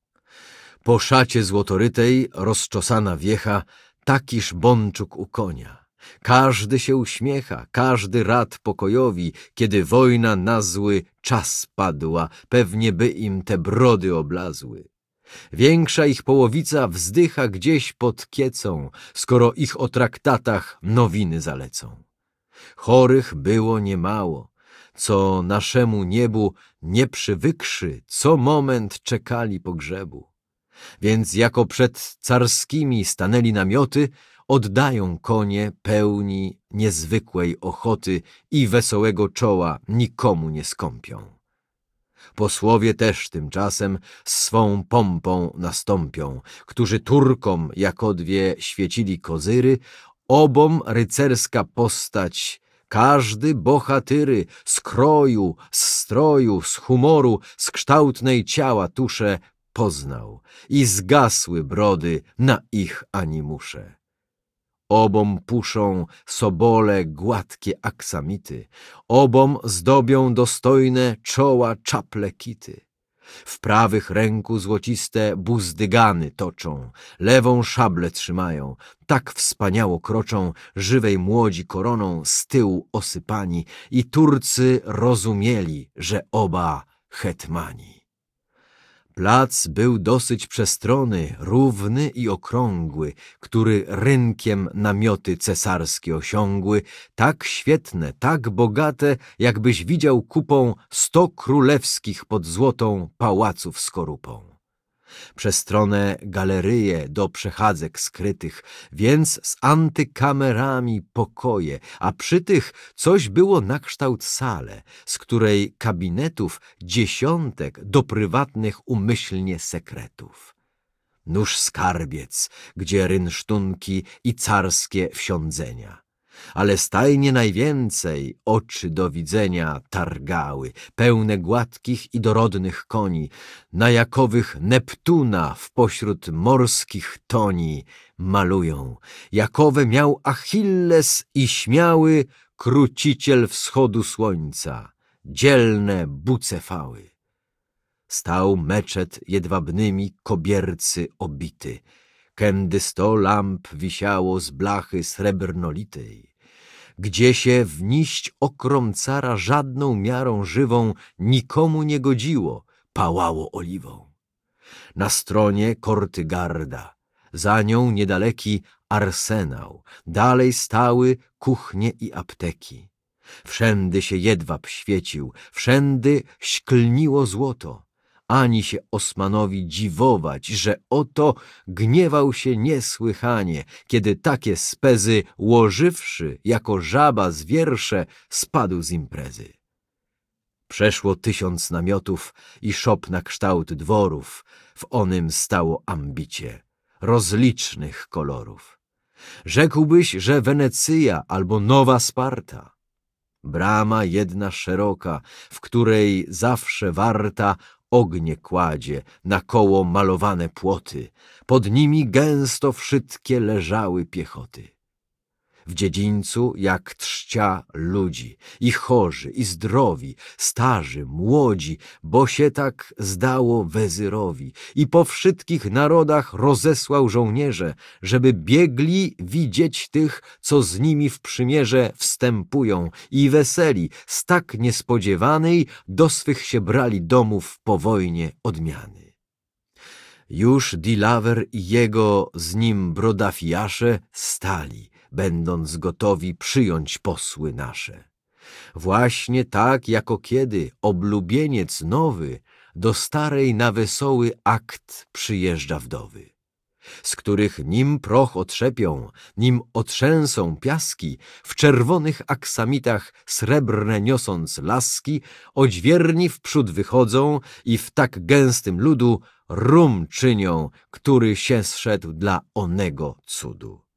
Po szacie złotorytej rozczosana wiecha, takiż bączuk u konia. Każdy się uśmiecha, każdy rad pokojowi, kiedy wojna na zły czas padła, pewnie by im te brody oblazły. Większa ich połowica wzdycha gdzieś pod kiecą, skoro ich o traktatach nowiny zalecą. Chorych było niemało, co naszemu niebu nie przywykszy, co moment czekali pogrzebu. Więc jako przed carskimi stanęli namioty, oddają konie pełni niezwykłej ochoty i wesołego czoła nikomu nie skąpią. Posłowie też tymczasem swą pompą nastąpią, którzy Turkom jako dwie świecili kozyry, obom rycerska postać, każdy bohatyry, z kroju, z stroju, z humoru, z kształtnej ciała tusze poznał i zgasły brody na ich animusze. Obom puszą sobole gładkie aksamity, obom zdobią dostojne czoła czaple kity. W prawych ręku złociste buzdygany toczą, lewą szablę trzymają, tak wspaniało kroczą, żywej młodzi koroną z tyłu osypani, i Turcy rozumieli, że oba hetmani. Plac był dosyć przestronny, równy i okrągły, który rynkiem namioty cesarskie osiągły, tak świetne, tak bogate, jakbyś widział kupą 100 królewskich pod złotą pałaców skorupą. Przestronne galeryje do przechadzek skrytych, więc z antykamerami pokoje, a przy tych coś było na kształt sale, z której kabinetów dziesiątek do prywatnych umyślnie sekretów. Nuż skarbiec, gdzie rynsztunki i carskie wsiądzenia. Ale stajnie najwięcej oczy do widzenia targały, pełne gładkich i dorodnych koni, na jakowych Neptuna w pośród morskich toni malują, jakowe miał Achilles i śmiały kruciciel wschodu słońca, dzielne Bucefały. Stał meczet jedwabnymi kobiercy obity, kędy 100 lamp wisiało z blachy srebrnolitej, gdzie się wniść okrom cara żadną miarą żywą nikomu nie godziło, pałało oliwą. Na stronie Kortygarda, za nią niedaleki arsenał, dalej stały kuchnie i apteki. Wszędy się jedwab świecił, wszędy śklniło złoto. Ani się Osmanowi dziwować, że oto gniewał się niesłychanie, kiedy takie spezy, łożywszy jako żaba zwiersze, spadł z imprezy. Przeszło 1000 namiotów i szop na kształt dworów, w onym stało ambicie, rozlicznych kolorów. Rzekłbyś, że Wenecyja albo Nowa Sparta. Brama jedna szeroka, w której zawsze warta ognie kładzie, na koło malowane płoty, pod nimi gęsto wszystkie leżały piechoty. W dziedzińcu jak trzcia ludzi, i chorzy, i zdrowi, starzy, młodzi, bo się tak zdało wezyrowi, i po wszystkich narodach rozesłał żołnierze, żeby biegli widzieć tych, co z nimi w przymierze wstępują, i weseli z tak niespodziewanej do swych się brali domów po wojnie odmiany. Już Dilawer i jego z nim brodafiasze stali, będąc gotowi przyjąć posły nasze. Właśnie tak, jako kiedy oblubieniec nowy do starej na wesoły akt przyjeżdża wdowy, z których nim proch otrzepią, nim otrzęsą piaski, w czerwonych aksamitach srebrne niosąc laski, odźwierni wprzód wychodzą i w tak gęstym ludu rum czynią, który się zszedł dla onego cudu.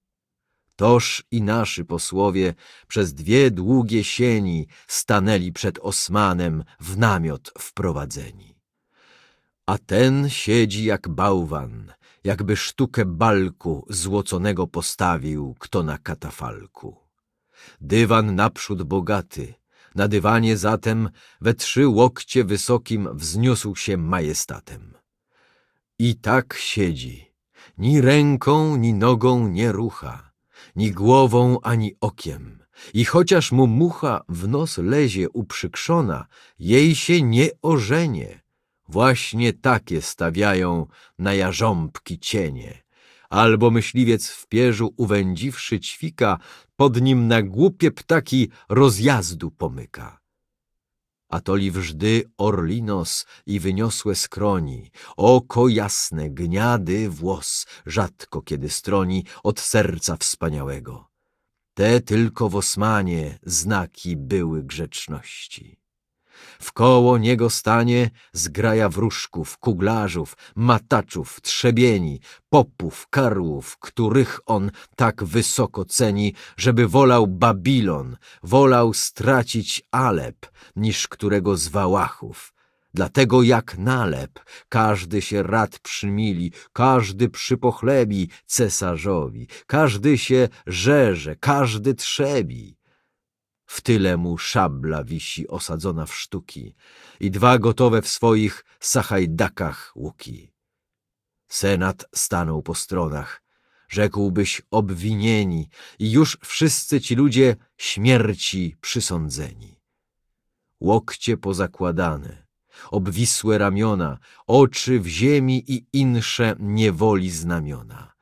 Toż i nasi posłowie przez 2 długie sieni stanęli przed Osmanem w namiot wprowadzeni. A ten siedzi jak bałwan, jakby sztukę balku złoconego postawił kto na katafalku. Dywan naprzód bogaty, na dywanie zatem we 3 łokcie wysokim wzniósł się majestatem. I tak siedzi, ni ręką, ni nogą nie rucha, ni głową, ani okiem. I chociaż mu mucha w nos lezie uprzykrzona, jej się nie ożenie. Właśnie takie stawiają na jarząbki cienie. Albo myśliwiec w pierzu uwędziwszy ćwika, pod nim na głupie ptaki rozjazdu pomyka. A toli wżdy orli nos i wyniosłe skroni, oko jasne, gniady włos, rzadko kiedy stroni od serca wspaniałego. Te tylko w Osmanie znaki były grzeczności. Wkoło niego stanie zgraja wróżków, kuglarzów, mataczów, trzebieni, popów, karłów, których on tak wysoko ceni, żeby wolał Babilon, wolał stracić Alep, niż którego z Wałachów. Dlatego jak nalep, każdy się rad przymili, każdy przypochlebi cesarzowi, każdy się żerze, każdy trzebi. w tyle mu szabla wisi osadzona w sztuki i 2 gotowe w swoich sachajdakach łuki. Senat stanął po stronach, rzekłbyś obwinieni i już wszyscy ci ludzie śmierci przysądzeni. Łokcie pozakładane, obwisłe ramiona, oczy w ziemi i insze niewoli znamiona.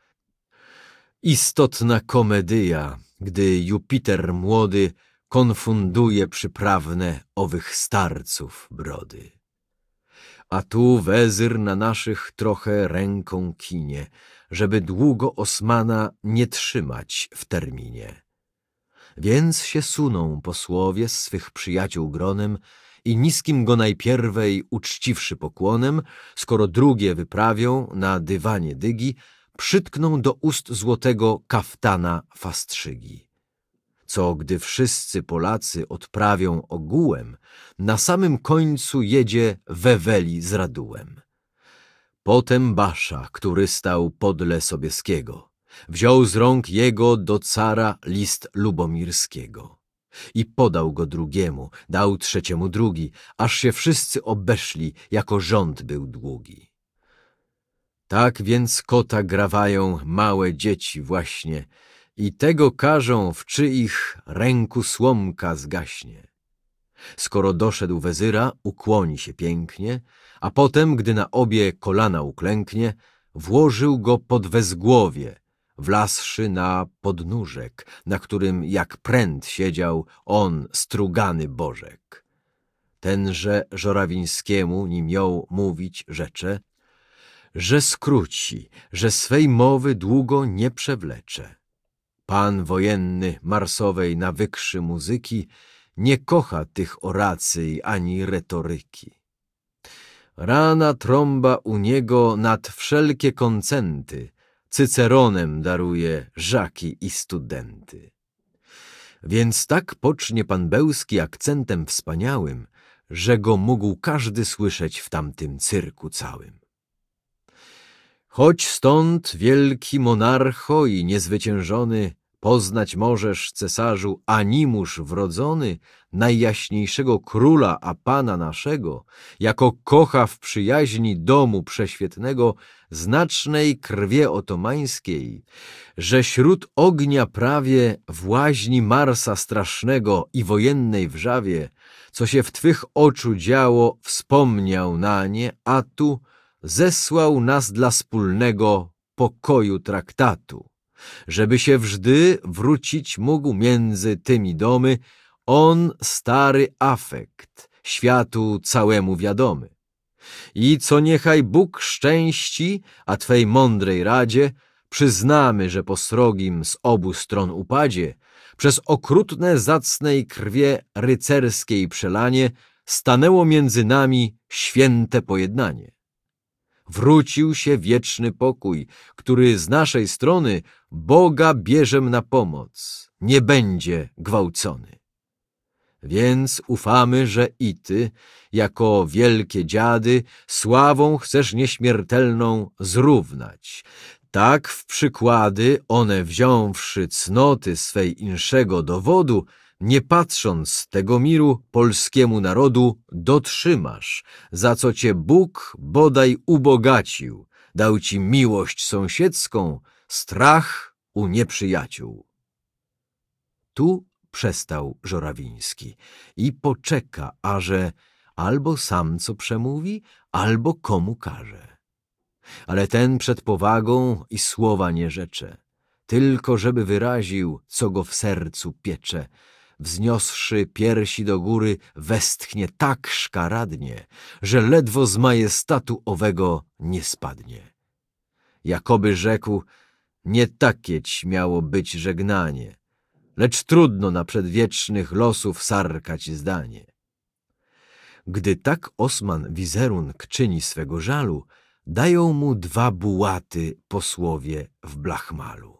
Istotna komedyja, gdy Jupiter młody konfunduje przyprawne owych starców brody. A tu wezyr na naszych trochę ręką kinie, żeby długo Osmana nie trzymać w terminie. Więc się suną posłowie z swych przyjaciół gronem i niskim go najpierwej uczciwszy pokłonem, skoro drugie wyprawią na dywanie dygi, przytkną do ust złotego kaftana fastrzygi. Co gdy wszyscy Polacy odprawią ogółem, na samym końcu jedzie Weweli z Radułem. Potem Basza, który stał podle Sobieskiego, wziął z rąk jego do cara list lubomirskiego i podał go drugiemu, dał trzeciemu drugi, aż się wszyscy obeszli, jako rząd był długi. Tak więc kota grawają małe dzieci właśnie i tego każą, w czyich ręku słomka zgaśnie. Skoro doszedł wezyra, ukłoni się pięknie, a potem, gdy na obie kolana uklęknie, włożył go pod wezgłowie, wlazłszy na podnóżek, na którym jak pręt siedział on strugany bożek. Tenże Żorawińskiemu, nim jął mówić, rzecze, że skróci, że swej mowy długo nie przewlecze. Pan wojenny marsowej nawykszy muzyki nie kocha tych oracyj ani retoryki. Rana trąba u niego nad wszelkie koncenty, Cyceronem daruje żaki i studenty. Więc tak pocznie pan Bełski akcentem wspaniałym, że go mógł każdy słyszeć w tamtym cyrku całym. Choć stąd, wielki monarcho i niezwyciężony, poznać możesz, cesarzu, animusz wrodzony, najjaśniejszego króla, a pana naszego, jako kocha w przyjaźni domu prześwietnego, znacznej krwie otomańskiej, że śród ognia prawie w łaźni Marsa strasznego i wojennej wrzawie, co się w twych oczu działo, wspomniał na nie, a tu zesłał nas dla wspólnego pokoju traktatu, żeby się wżdy wrócić mógł między tymi domy on stary afekt, światu całemu wiadomy. I co niechaj Bóg szczęści, a twej mądrej radzie, przyznamy, że po srogim z obu stron upadzie, przez okrutne zacnej krwie rycerskiej przelanie, stanęło między nami święte pojednanie. Wrócił się wieczny pokój, który z naszej strony Boga bierzem na pomoc, nie będzie gwałcony. Więc ufamy, że i ty, jako wielkie dziady, sławą chcesz nieśmiertelną zrównać. Tak w przykłady one wziąwszy cnoty swej inszego dowodu, nie patrząc tego miru polskiemu narodu dotrzymasz, za co cię Bóg bodaj ubogacił, dał ci miłość sąsiedzką, strach u nieprzyjaciół. Tu przestał Żorawiński i poczeka, aże albo sam co przemówi, albo komu każe. Ale ten przed powagą i słowa nie rzecze, tylko żeby wyraził, co go w sercu piecze, wzniosłszy piersi do góry, westchnie tak szkaradnie, że ledwo z majestatu owego nie spadnie. Jakoby rzekł, nie takieć miało być żegnanie, lecz trudno na przedwiecznych losów sarkać zdanie. Gdy tak Osman wizerunk czyni swego żalu, dają mu 2 bułaty posłowie w blachmalu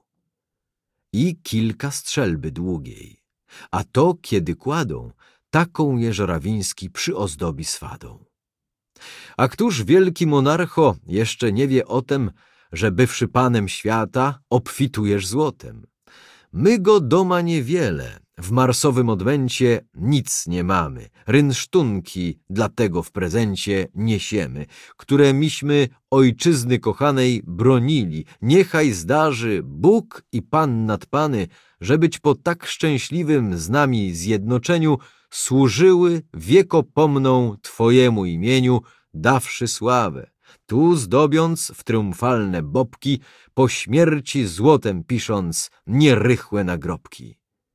i kilka strzelby długiej, a to, kiedy kładą, taką je Żorawiński przyozdobi swadą. A któż wielki monarcho jeszcze nie wie o tem, że bywszy panem świata obfitujesz złotem? My go doma niewiele, W marsowym odmęcie nic nie mamy, rynsztunki dlatego w prezencie niesiemy, które miśmy ojczyzny kochanej bronili. Niechaj zdarzy Bóg i Pan nadpany, że być po tak szczęśliwym z nami zjednoczeniu służyły wiekopomną Twojemu imieniu, dawszy sławę. Tu zdobiąc w triumfalne bobki, po śmierci złotem pisząc nierychłe nagrobki.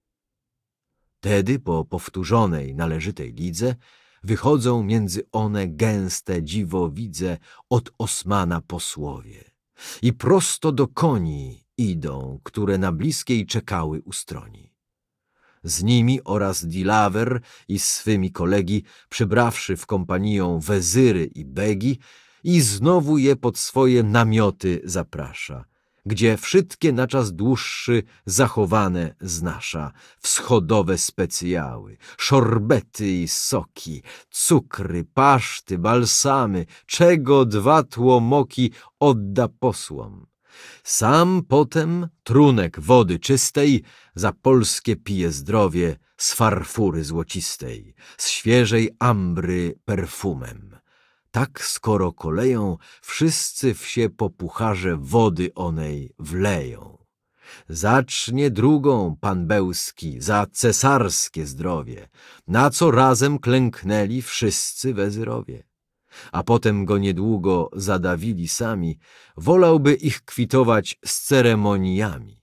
Tedy po powtórzonej należytej lidze wychodzą między one gęste dziwowidze od Osmana posłowie i prosto do koni idą, które na bliskiej czekały u stroni. Z nimi oraz Dilawer i swymi kolegi, przybrawszy w kompanią wezyry i begi, i znowu je pod swoje namioty zaprasza, gdzie wszystkie na czas dłuższy zachowane znasza, wschodowe specjały, szorbety i soki, cukry, paszty, balsamy, czego 2 tłomoki odda posłom. Sam potem trunek wody czystej za polskie pije zdrowie z farfury złocistej, z świeżej ambry perfumem. Tak skoro koleją, wszyscy wsie po pucharze wody onej wleją. Zacznie drugą pan Bełski za cesarskie zdrowie, na co razem klęknęli wszyscy wezyrowie. A potem go niedługo zadawili sami, wolałby ich kwitować z ceremoniami.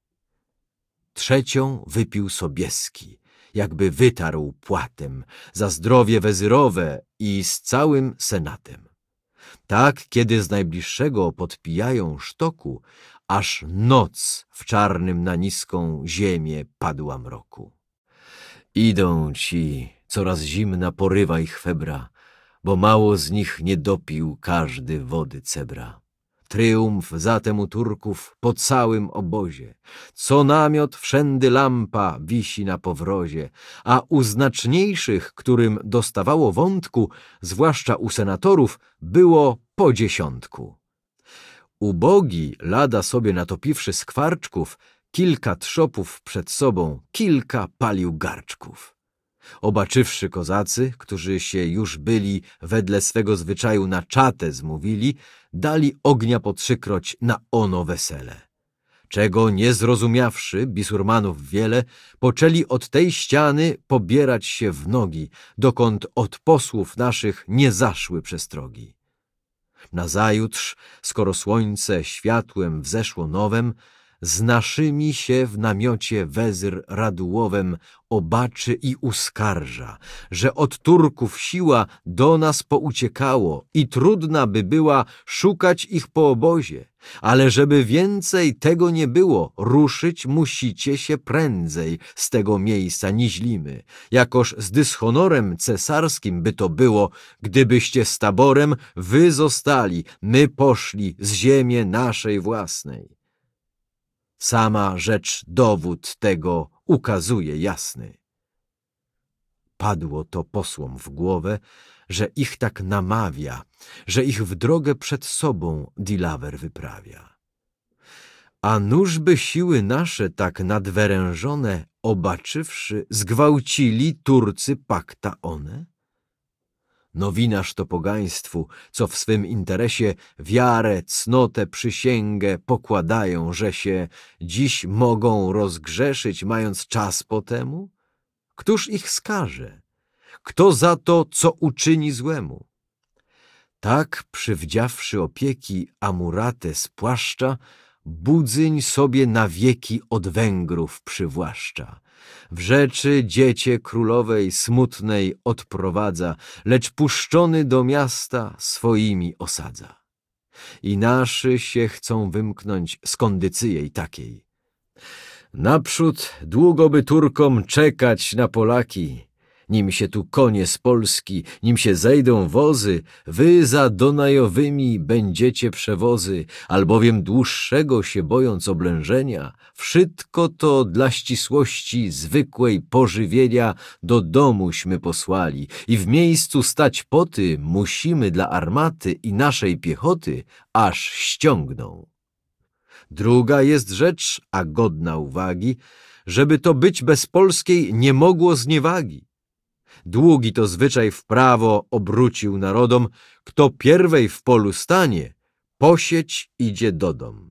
Trzecią wypił Sobieski, jakby wytarł płatem za zdrowie wezyrowe i z całym senatem. Tak, kiedy z najbliższego podpijają sztoku, aż noc w czarnym na niską ziemię padła mroku. Idą ci, coraz zimna porywa ich febra, bo mało z nich nie dopił każdy wody cebra. Tryumf zatem u Turków po całym obozie, co namiot wszędy lampa wisi na powrozie, a u znaczniejszych, którym dostawało wątku, zwłaszcza u senatorów, było po 10. Ubogi, lada sobie natopiwszy skwarczków, kilka trzopów przed sobą, kilka palił garczków. Obaczywszy kozacy, którzy się już byli wedle swego zwyczaju na czatę zmówili, dali ognia po 3-kroć na ono wesele. Czego nie zrozumiawszy bisurmanów wiele, poczęli od tej ściany pobierać się w nogi, dokąd od posłów naszych nie zaszły przestrogi. Nazajutrz, skoro słońce światłem wzeszło nowem, z naszymi się w namiocie wezyr Radułowem obaczy i uskarża, że od Turków siła do nas pouciekało i trudna by była szukać ich po obozie, ale żeby więcej tego nie było, ruszyć musicie się prędzej z tego miejsca niźlimy, jakoż z dyshonorem cesarskim by to było, gdybyście z taborem wy zostali, my poszli z ziemi naszej własnej. Sama rzecz dowód tego ukazuje jasny. Padło to posłom w głowę, że ich tak namawia, że ich w drogę przed sobą Dilawer wyprawia. A nużby siły nasze tak nadwyrężone, obaczywszy, zgwałcili Turcy pakta one? Nowinaż to pogaństwu, co w swym interesie wiarę, cnotę, przysięgę pokładają, że się dziś mogą rozgrzeszyć, mając czas po temu? Któż ich skaże? Kto za to, co uczyni złemu? Tak, przywdziawszy opieki Amuratę z płaszcza, Budzyń sobie na wieki od Węgrów przywłaszcza. W rzeczy dziecię królowej smutnej odprowadza, lecz puszczony do miasta swoimi osadza. I naszy się chcą wymknąć z kondycji jej takiej. Naprzód długo by Turkom czekać na Polaki, nim się tu konie z Polski, nim się zejdą wozy, wy za Donajowymi będziecie przewozy, albowiem dłuższego się bojąc oblężenia, wszystko to dla ścisłości zwykłej pożywienia do domuśmy posłali i w miejscu stać poty musimy dla armaty i naszej piechoty, aż ściągną. Druga jest rzecz, a godna uwagi, żeby to być bez polskiej nie mogło zniewagi. Długi to zwyczaj w prawo obrócił narodom, kto pierwej w polu stanie, posieć idzie do dom.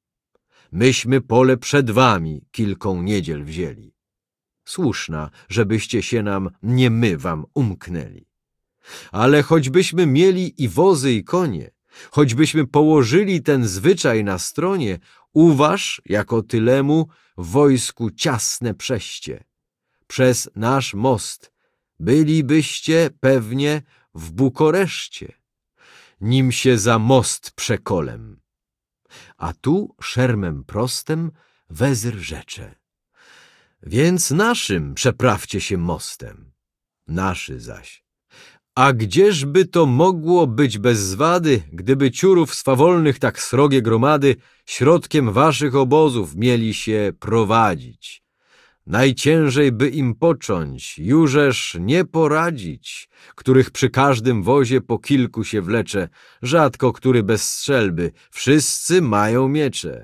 Myśmy pole przed wami kilką niedziel wzięli. Słuszna, żebyście się nam, nie my wam umknęli. Ale choćbyśmy mieli i wozy i konie, choćbyśmy położyli ten zwyczaj na stronie, uważ, jako tylemu, w wojsku ciasne przeście. Przez nasz most bylibyście pewnie w Bukoreszcie, nim się za most przekolem. A tu szermem prostem wezyr rzecze. Więc naszym przeprawcie się mostem. Naszy zaś. A gdzieżby to mogło być bez zwady, gdyby ciurów swawolnych tak srogie gromady środkiem waszych obozów mieli się prowadzić? Najciężej by im począć, jużeż nie poradzić, których przy każdym wozie po kilku się wlecze, rzadko który bez strzelby, wszyscy mają miecze.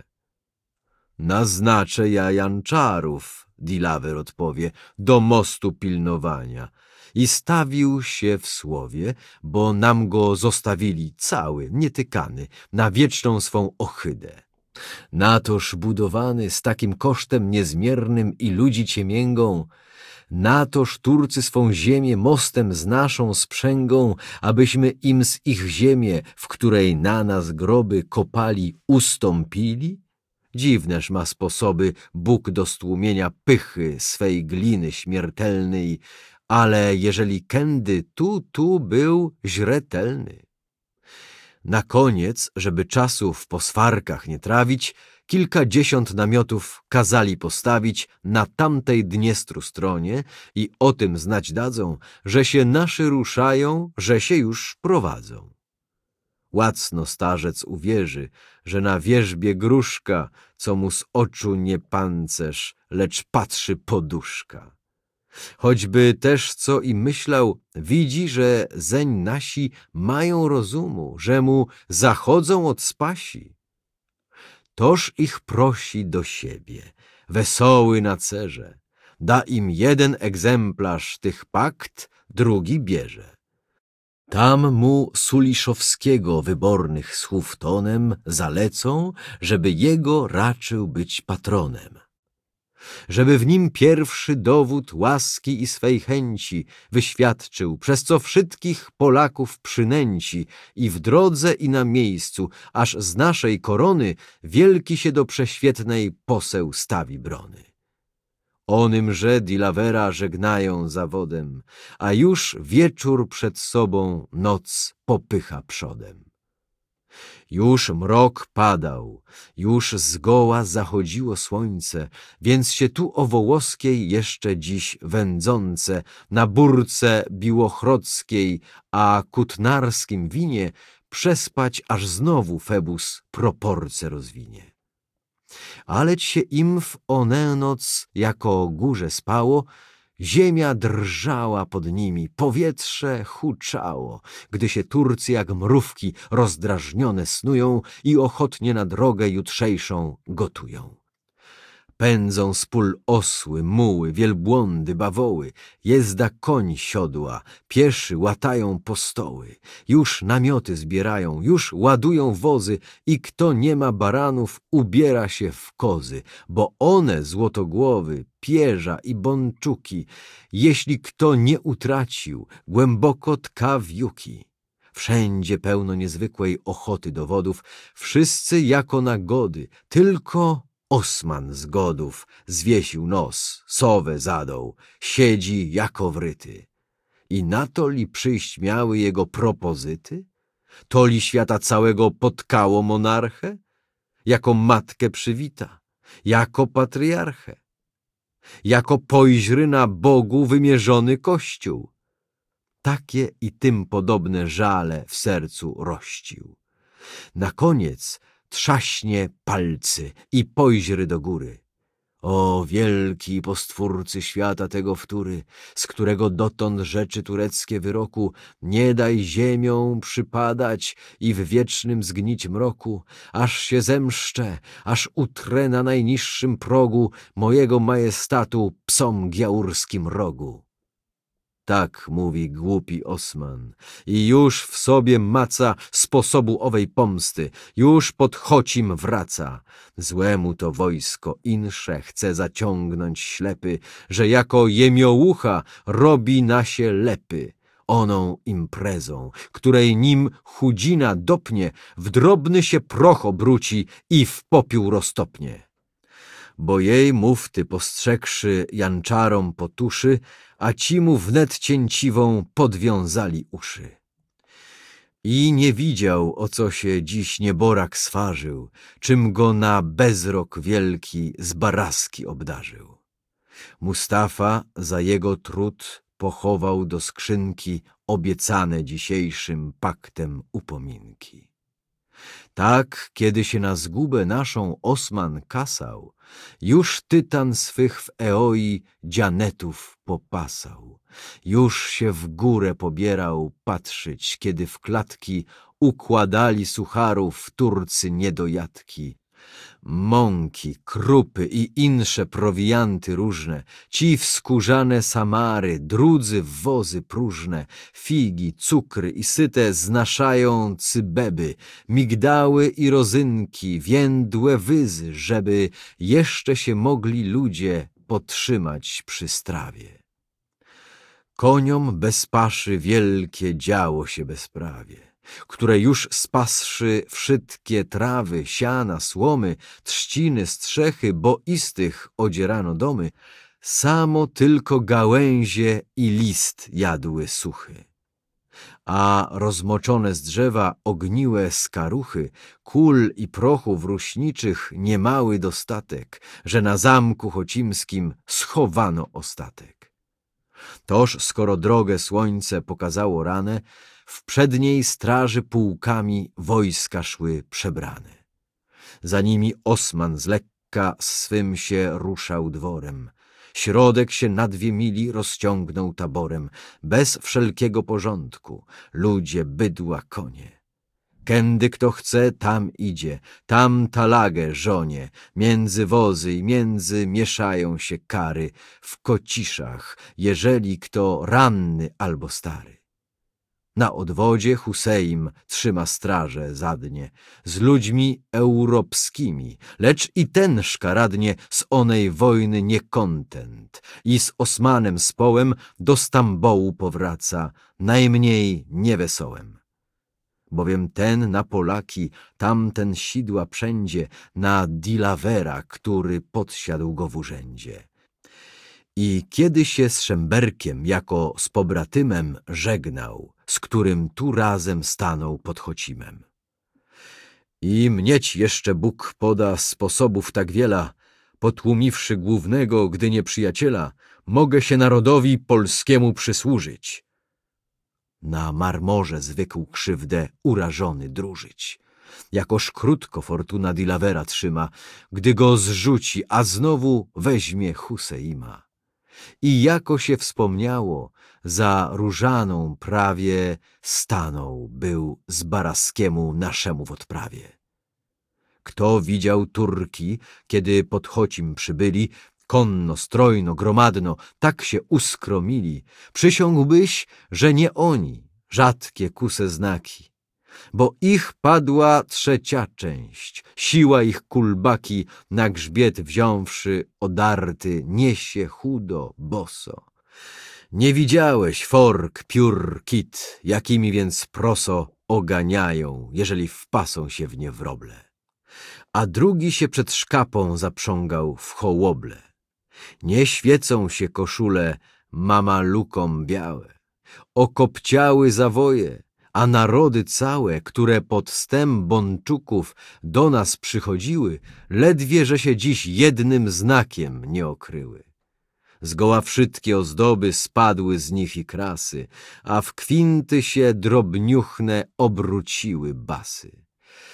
Naznaczę ja janczarów, Dilawer odpowie, do mostu pilnowania. I stawił się w słowie, bo nam go zostawili cały, nietykany, na wieczną swą ohydę. Natoż budowany z takim kosztem niezmiernym i ludzi ciemięgą, natoż Turcy swą ziemię mostem z naszą sprzęgą, abyśmy im z ich ziemię, w której na nas groby kopali, ustąpili? Dziwneż ma sposoby Bóg do stłumienia pychy swej gliny śmiertelnej, ale jeżeli kędy tu był źretelny. Na koniec, żeby czasu w poswarkach nie trawić, kilkadziesiąt namiotów kazali postawić na tamtej Dniestru stronie i o tym znać dadzą, że się naszy ruszają, że się już prowadzą. Łacno starzec uwierzy, że na wierzbie gruszka, co mu z oczu nie pancerz, lecz patrzy poduszka. Choćby też co i myślał, widzi, że zeń nasi mają rozumu, że mu zachodzą od spasi. Toż ich prosi do siebie, wesoły na cerze, da im jeden egzemplarz tych pakt, drugi bierze. Tam mu Suliszowskiego wybornych słów tonem zalecą, żeby jego raczył być patronem. Żeby w nim pierwszy dowód łaski i swej chęci wyświadczył, przez co wszystkich Polaków przynęci i w drodze i na miejscu, aż z naszej korony wielki się do prześwietnej poseł stawi brony. Onymże Dilawera żegnają zawodem, a już wieczór przed sobą noc popycha przodem. Już mrok padał, już zgoła zachodziło słońce, więc się tu o Wołoskiej jeszcze dziś wędzące, na Burce Biłochrodzkiej, a Kutnarskim winie przespać, aż znowu Febus proporce rozwinie. Aleć się im w onę noc jako górze spało, ziemia drżała pod nimi, powietrze huczało, gdy się Turcy jak mrówki rozdrażnione snują i ochotnie na drogę jutrzejszą gotują. Pędzą z pól osły, muły, wielbłądy, bawoły, jezda koń siodła, pieszy łatają postoły, już namioty zbierają, już ładują wozy i kto nie ma baranów, ubiera się w kozy, bo one, złotogłowy, pierza i bączuki, jeśli kto nie utracił, głęboko tka wiuki. Wszędzie pełno niezwykłej ochoty dowodów, wszyscy jako nagody, tylko Osman z godów zwiesił nos, sowę zadął, siedzi jako wryty. I na to li przyjść miały jego propozyty? To li świata całego potkało monarchę? Jako matkę przywita, jako patriarchę, jako pojźry na Bogu wymierzony kościół. Takie i tym podobne żale w sercu rościł. Na koniec trzaśnie palcy i pojźry do góry. O wielki postwórcy świata tego wtóry, z którego dotąd rzeczy tureckie wyroku, nie daj ziemią przypadać i w wiecznym zgnić mroku, aż się zemszczę, aż utrę na najniższym progu mojego majestatu psom giaurskim rogu. Tak mówi głupi Osman i już w sobie maca sposobu owej pomsty, już pod Chocim wraca. Złemu to wojsko insze chce zaciągnąć ślepy, że jako jemiołucha robi nasie lepy. Oną imprezą, której nim chudzina dopnie, w drobny się proch obróci i w popiół roztopnie. Bo jej mufty postrzegłszy janczarom potuszy, a ci mu wnet cięciwą podwiązali uszy. I nie widział, o co się dziś nieborak swarzył, czym go na bezrok wielki z baraski obdarzył. Mustafa za jego trud pochował do skrzynki obiecane dzisiejszym paktem upominki. Tak, kiedy się na zgubę naszą Osman kasał, już tytan swych w Eoi dzianetów popasał. Już się w górę pobierał patrzyć, kiedy w klatki układali sucharów Turcy niedojatki. Mąki, krupy i insze prowianty różne, ci wskórzane samary, drudzy w wozy próżne, figi, cukry i syte znaszają cybeby, migdały i rozynki, więdłe wyzy, żeby jeszcze się mogli ludzie potrzymać przy strawie. Koniom bez paszy wielkie działo się bezprawie, które już spasszy wszystkie trawy, siana, słomy, trzciny, strzechy, boistych odzierano domy, samo tylko gałęzie i list jadły suchy. A rozmoczone z drzewa ogniłe skaruchy, kul i prochów ruśniczych niemały dostatek, że na zamku chocimskim schowano ostatek. Toż, skoro drogę słońce pokazało ranę, w przedniej straży pułkami wojska szły przebrane. Za nimi Osman z lekka swym się ruszał dworem. Środek się na 2 mili rozciągnął taborem, bez wszelkiego porządku, ludzie, bydła, konie. Kędy kto chce, tam idzie, tam talagę żonie, między wozy i między mieszają się kary, w kociszach, jeżeli kto ranny albo stary. Na odwodzie Huseim trzyma straże zadnie, z ludźmi europskimi, lecz i ten szkaradnie z onej wojny niekontent i z Osmanem z połem do Stambołu powraca, najmniej niewesołem. Bowiem ten na Polaki, tamten sidła wszędzie, na Dilavera, który podsiadł go w urzędzie. I kiedy się z Szemberkiem jako z pobratymem żegnał, z którym tu razem stanął pod Chocimem. I mnieć jeszcze Bóg poda sposobów tak wiela, potłumiwszy głównego, gdy nieprzyjaciela, mogę się narodowi polskiemu przysłużyć. Na marmorze zwykł krzywdę urażony drużyć. Jakoż krótko fortuna Dilavera trzyma, gdy go zrzuci, a znowu weźmie Huseima. I jako się wspomniało, za Różaną prawie stanął był z Baraskiemu naszemu w odprawie. Kto widział Turki, kiedy pod Chocim przybyli, konno, strojno, gromadno, tak się uskromili, przysiągłbyś, że nie oni, rzadkie kuse znaki, bo ich padła 3. część, siła ich kulbaki na grzbiet wziąwszy odarty, niesie chudo, boso. Nie widziałeś fork, piór, kit, jakimi więc proso oganiają, jeżeli wpasą się w nie wroble. A drugi się przed szkapą zaprzągał w hołoble. Nie świecą się koszule mamalukom białe, okopciały zawoje, a narody całe, które pod stem Bonczuków do nas przychodziły, ledwie, że się dziś jednym znakiem nie okryły. Zgoła wszystkie ozdoby spadły z nich i krasy, a w kwinty się drobniuchne obróciły basy.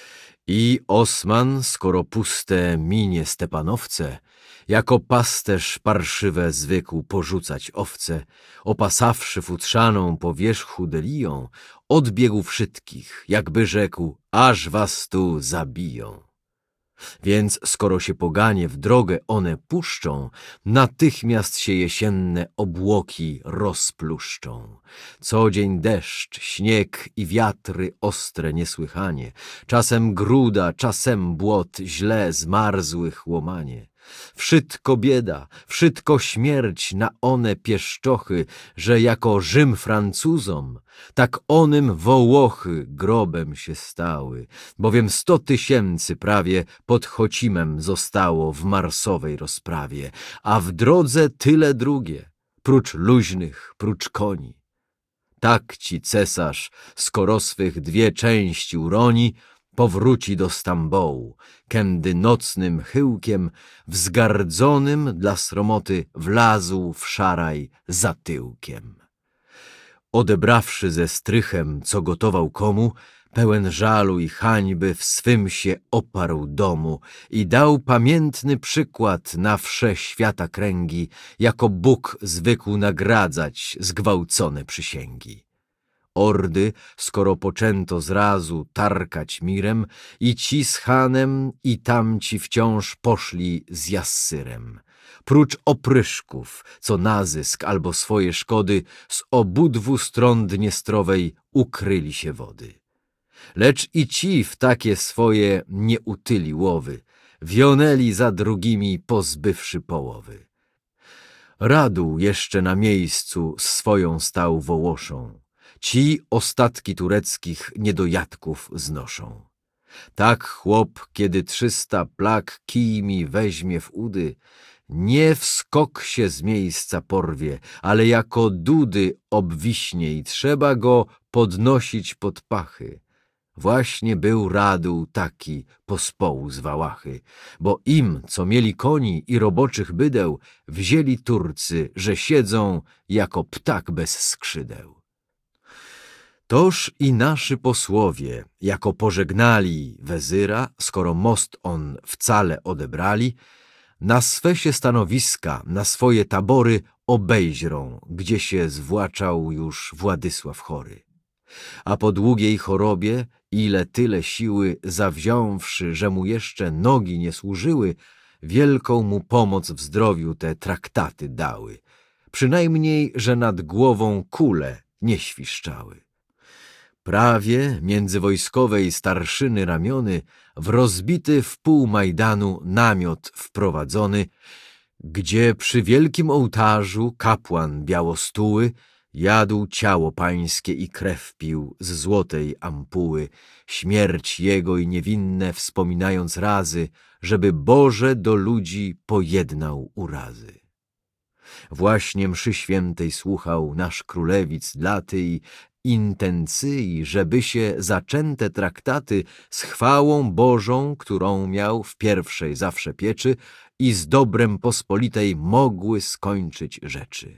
I Osman, skoro puste minie Stepanowce, jako pasterz parszywe zwykł porzucać owce, opasawszy futrzaną po wierzchu deliją, odbiegł wszystkich, jakby rzekł, aż was tu zabiją. Więc skoro się poganie w drogę one puszczą, natychmiast się jesienne obłoki rozpluszczą. Co dzień deszcz, śnieg i wiatry ostre niesłychanie, czasem gruda, czasem błot, źle zmarzłych łomanie. Wszystko bieda, wszystko śmierć na one pieszczochy, że jako Rzym Francuzom, tak onym Wołochy grobem się stały, bowiem 100 000 prawie pod Chocimem zostało w marsowej rozprawie, a w drodze tyle drugie, prócz luźnych, prócz koni. Tak ci cesarz, skoro swych 2 części uroni, powróci do Stambołu, kędy nocnym chyłkiem wzgardzonym dla sromoty wlazł w szaraj za tyłkiem. Odebrawszy ze strychem, co gotował komu, pełen żalu i hańby w swym się oparł domu i dał pamiętny przykład na wsze świata kręgi, jako Bóg zwykł nagradzać zgwałcone przysięgi. Ordy, skoro poczęto zrazu tarkać mirem, i ci z Hanem, i tamci wciąż poszli z Jassyrem. Prócz opryszków, co na zysk albo swoje szkody, z obudwu stron Dniestrowej ukryli się wody. Lecz i ci w takie swoje nie utyli łowy, wionęli za drugimi, pozbywszy połowy. Radół jeszcze na miejscu swoją stał Wołoszą. Ci ostatki tureckich niedojadków znoszą. Tak chłop, kiedy 300 plag kijmi weźmie w udy, nie w skok się z miejsca porwie, ale jako dudy obwiśnie i trzeba go podnosić pod pachy. Właśnie był Radół taki pospołu z Wałachy, bo im, co mieli koni i roboczych bydeł, wzięli Turcy, że siedzą jako ptak bez skrzydeł. Toż i nasi posłowie, jako pożegnali wezyra, skoro most on wcale odebrali, na swe się stanowiska, na swoje tabory obejrzą, gdzie się zwłaczał już Władysław chory. A po długiej chorobie, ile tyle siły zawziąwszy, że mu jeszcze nogi nie służyły, wielką mu pomoc w zdrowiu te traktaty dały, przynajmniej, że nad głową kule nie świszczały. Prawie między wojskowej starszyny ramiony w rozbity w pół Majdanu namiot wprowadzony, gdzie przy wielkim ołtarzu kapłan białostuły jadł ciało pańskie i krew pił z złotej ampuły, śmierć jego i niewinne wspominając razy, żeby Boże do ludzi pojednał urazy. Właśnie mszy świętej słuchał nasz królewic dla tej intencji, żeby się zaczęte traktaty z chwałą Bożą, którą miał w pierwszej zawsze pieczy, i z dobrem pospolitej mogły skończyć rzeczy.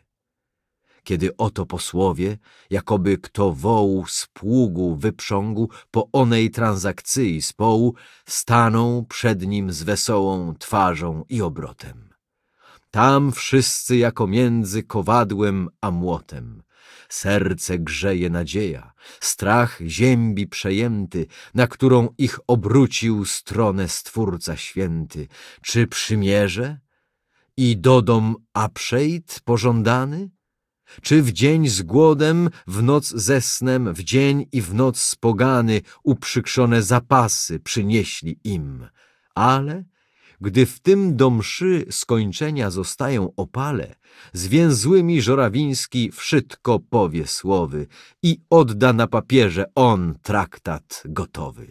Kiedy oto posłowie, jakoby kto wołu z pługu wyprzągł po onej transakcji z połu, staną przed nim z wesołą twarzą i obrotem. Tam wszyscy jako między kowadłem a młotem. Serce grzeje nadzieja, strach ziębi przejęty, na którą ich obrócił stronę Stwórca Święty. Czy przymierze i dodom apszejt pożądany? Czy w dzień z głodem, w noc ze snem, w dzień i w noc spogany uprzykrzone zapasy przynieśli im? Ale gdy w tym do mszy skończenia zostają opale, zwięzłymi Żorawiński wszystko powie słowy i odda na papierze on traktat gotowy.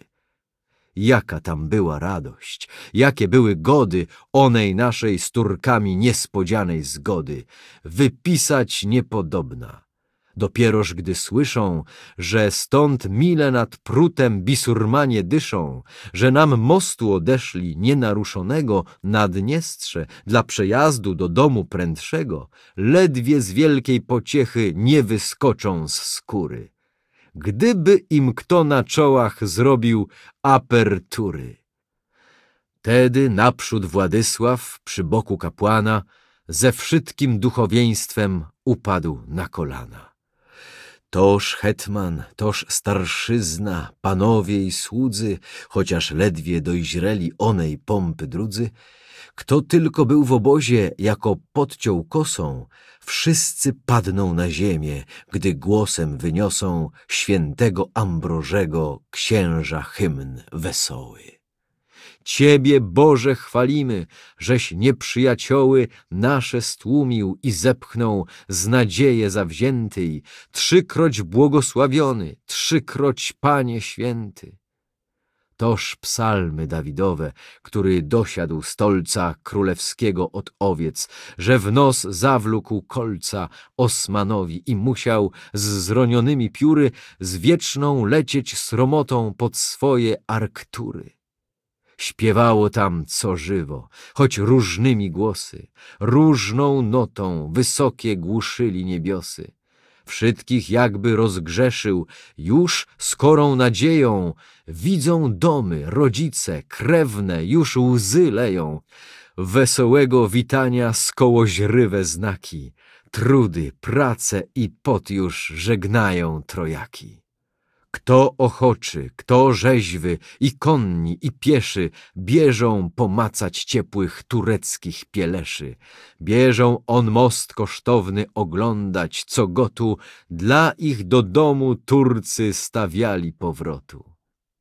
Jaka tam była radość, jakie były gody onej naszej z Turkami niespodzianej zgody, wypisać niepodobna. Dopieroż gdy słyszą, że stąd mile nad prutem bisurmanie dyszą, że nam mostu odeszli nienaruszonego na Dniestrze dla przejazdu do domu prędszego, ledwie z wielkiej pociechy nie wyskoczą z skóry. gdyby im kto na czołach zrobił apertury. Tedy naprzód Władysław przy boku kapłana ze wszystkim duchowieństwem upadł na kolana. Toż hetman, toż starszyzna, panowie i słudzy, chociaż ledwie dojrzeli onej pompy drudzy, kto tylko był w obozie, jako podciął kosą, wszyscy padną na ziemię, gdy głosem wyniosą świętego Ambrożego księża hymn wesoły. Ciebie, Boże, chwalimy, żeś nieprzyjacioły nasze stłumił i zepchnął z nadzieje zawziętej, trzykroć błogosławiony, trzykroć Panie święty. Toż psalmy Dawidowe, który dosiadł stolca królewskiego od owiec, że w nos zawlókł kolca Osmanowi i musiał z zronionymi pióry z wieczną lecieć sromotą pod swoje arktury. Śpiewało tam co żywo, choć różnymi głosy, różną notą wysokie głuszyli niebiosy. Wszystkich jakby rozgrzeszył, już skorą nadzieją, widzą domy, rodzice, krewne, już łzy leją. Wesołego witania skołoźrywe znaki, trudy, prace i pot już żegnają trojaki. Kto ochoczy, kto rzeźwy, i konni, i pieszy, bieżą pomacać ciepłych tureckich pieleszy. Bieżą on most kosztowny oglądać, co gotu dla ich do domu Turcy stawiali powrotu.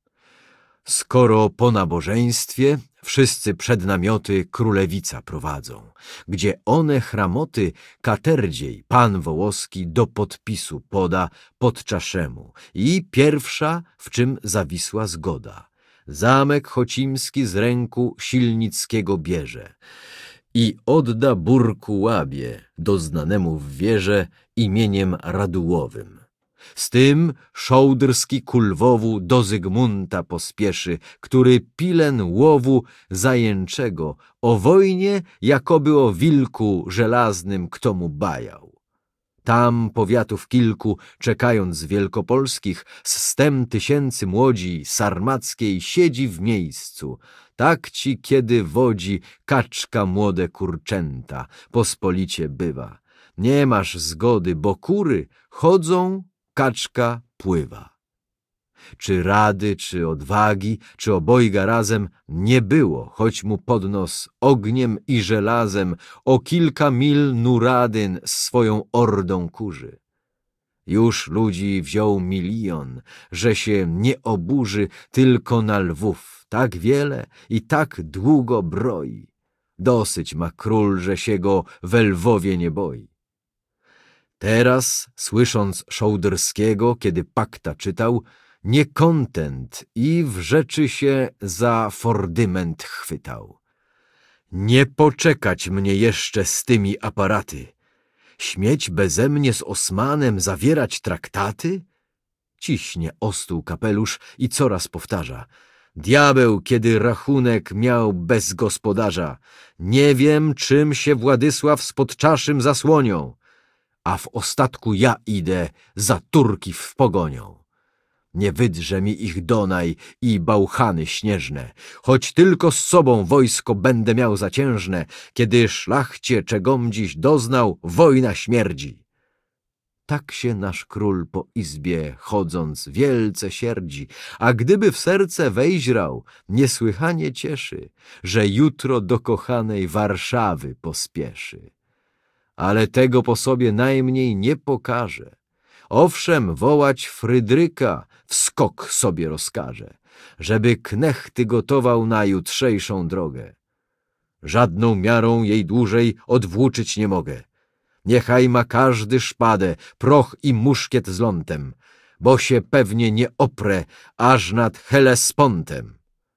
Skoro po nabożeństwie wszyscy przed namioty królewica prowadzą, gdzie one chramoty katerdziej pan wołoski do podpisu poda podczaszemu i pierwsza, w czym zawisła zgoda. Zamek chocimski z ręku Silnickiego bierze i odda Burku Łabie, doznanemu w wierze imieniem Radułowym. Z tym Szołdrski ku Lwowu do Zygmunta pospieszy, który pilen łowu zajęczego o wojnie, jakoby o wilku żelaznym kto mu bajał. Tam powiatów kilku, czekając z wielkopolskich, z 100 000 młodzi sarmackiej siedzi w miejscu. Tak ci kiedy wodzi kaczka młode kurczęta, pospolicie bywa. Nie masz zgody, bo kury chodzą, kaczka pływa. Czy rady, czy odwagi, czy obojga razem nie było, choć mu pod nos ogniem i żelazem o kilka mil Nuradyn swoją ordą kurzy. Już ludzi wziął 1 000 000, że się nie oburzy tylko na Lwów tak wiele i tak długo broi. Dosyć ma król, że się go we Lwowie nie boi. Teraz, słysząc Szołdrskiego, kiedy pakta czytał, niekontent i w rzeczy się za fordyment chwytał. Nie poczekać mnie jeszcze z tymi aparaty. Śmieć bezemnie z Osmanem zawierać traktaty? Ciśnie o stół kapelusz i coraz powtarza. Diabeł, kiedy rachunek miał bez gospodarza. Nie wiem, czym się Władysław z podczaszym zasłonią. A w ostatku ja idę za Turki w pogonią. Nie wydrze mi ich Donaj i bałchany śnieżne, choć tylko z sobą wojsko będę miał zaciężne, kiedy szlachcie, czegom dziś doznał, wojna śmierdzi. Tak się nasz król po izbie chodząc wielce sierdzi, a gdyby w serce wejźrał, niesłychanie cieszy, że jutro do kochanej Warszawy pospieszy. Ale tego po sobie najmniej nie pokaże. Owszem, wołać Frydryka w skok sobie rozkaże, żeby knechty gotował na jutrzejszą drogę. Żadną miarą jej dłużej odwłóczyć nie mogę. Niechaj ma każdy szpadę, proch i muszkiet z lątem, bo się pewnie nie oprę aż nad Helespontem.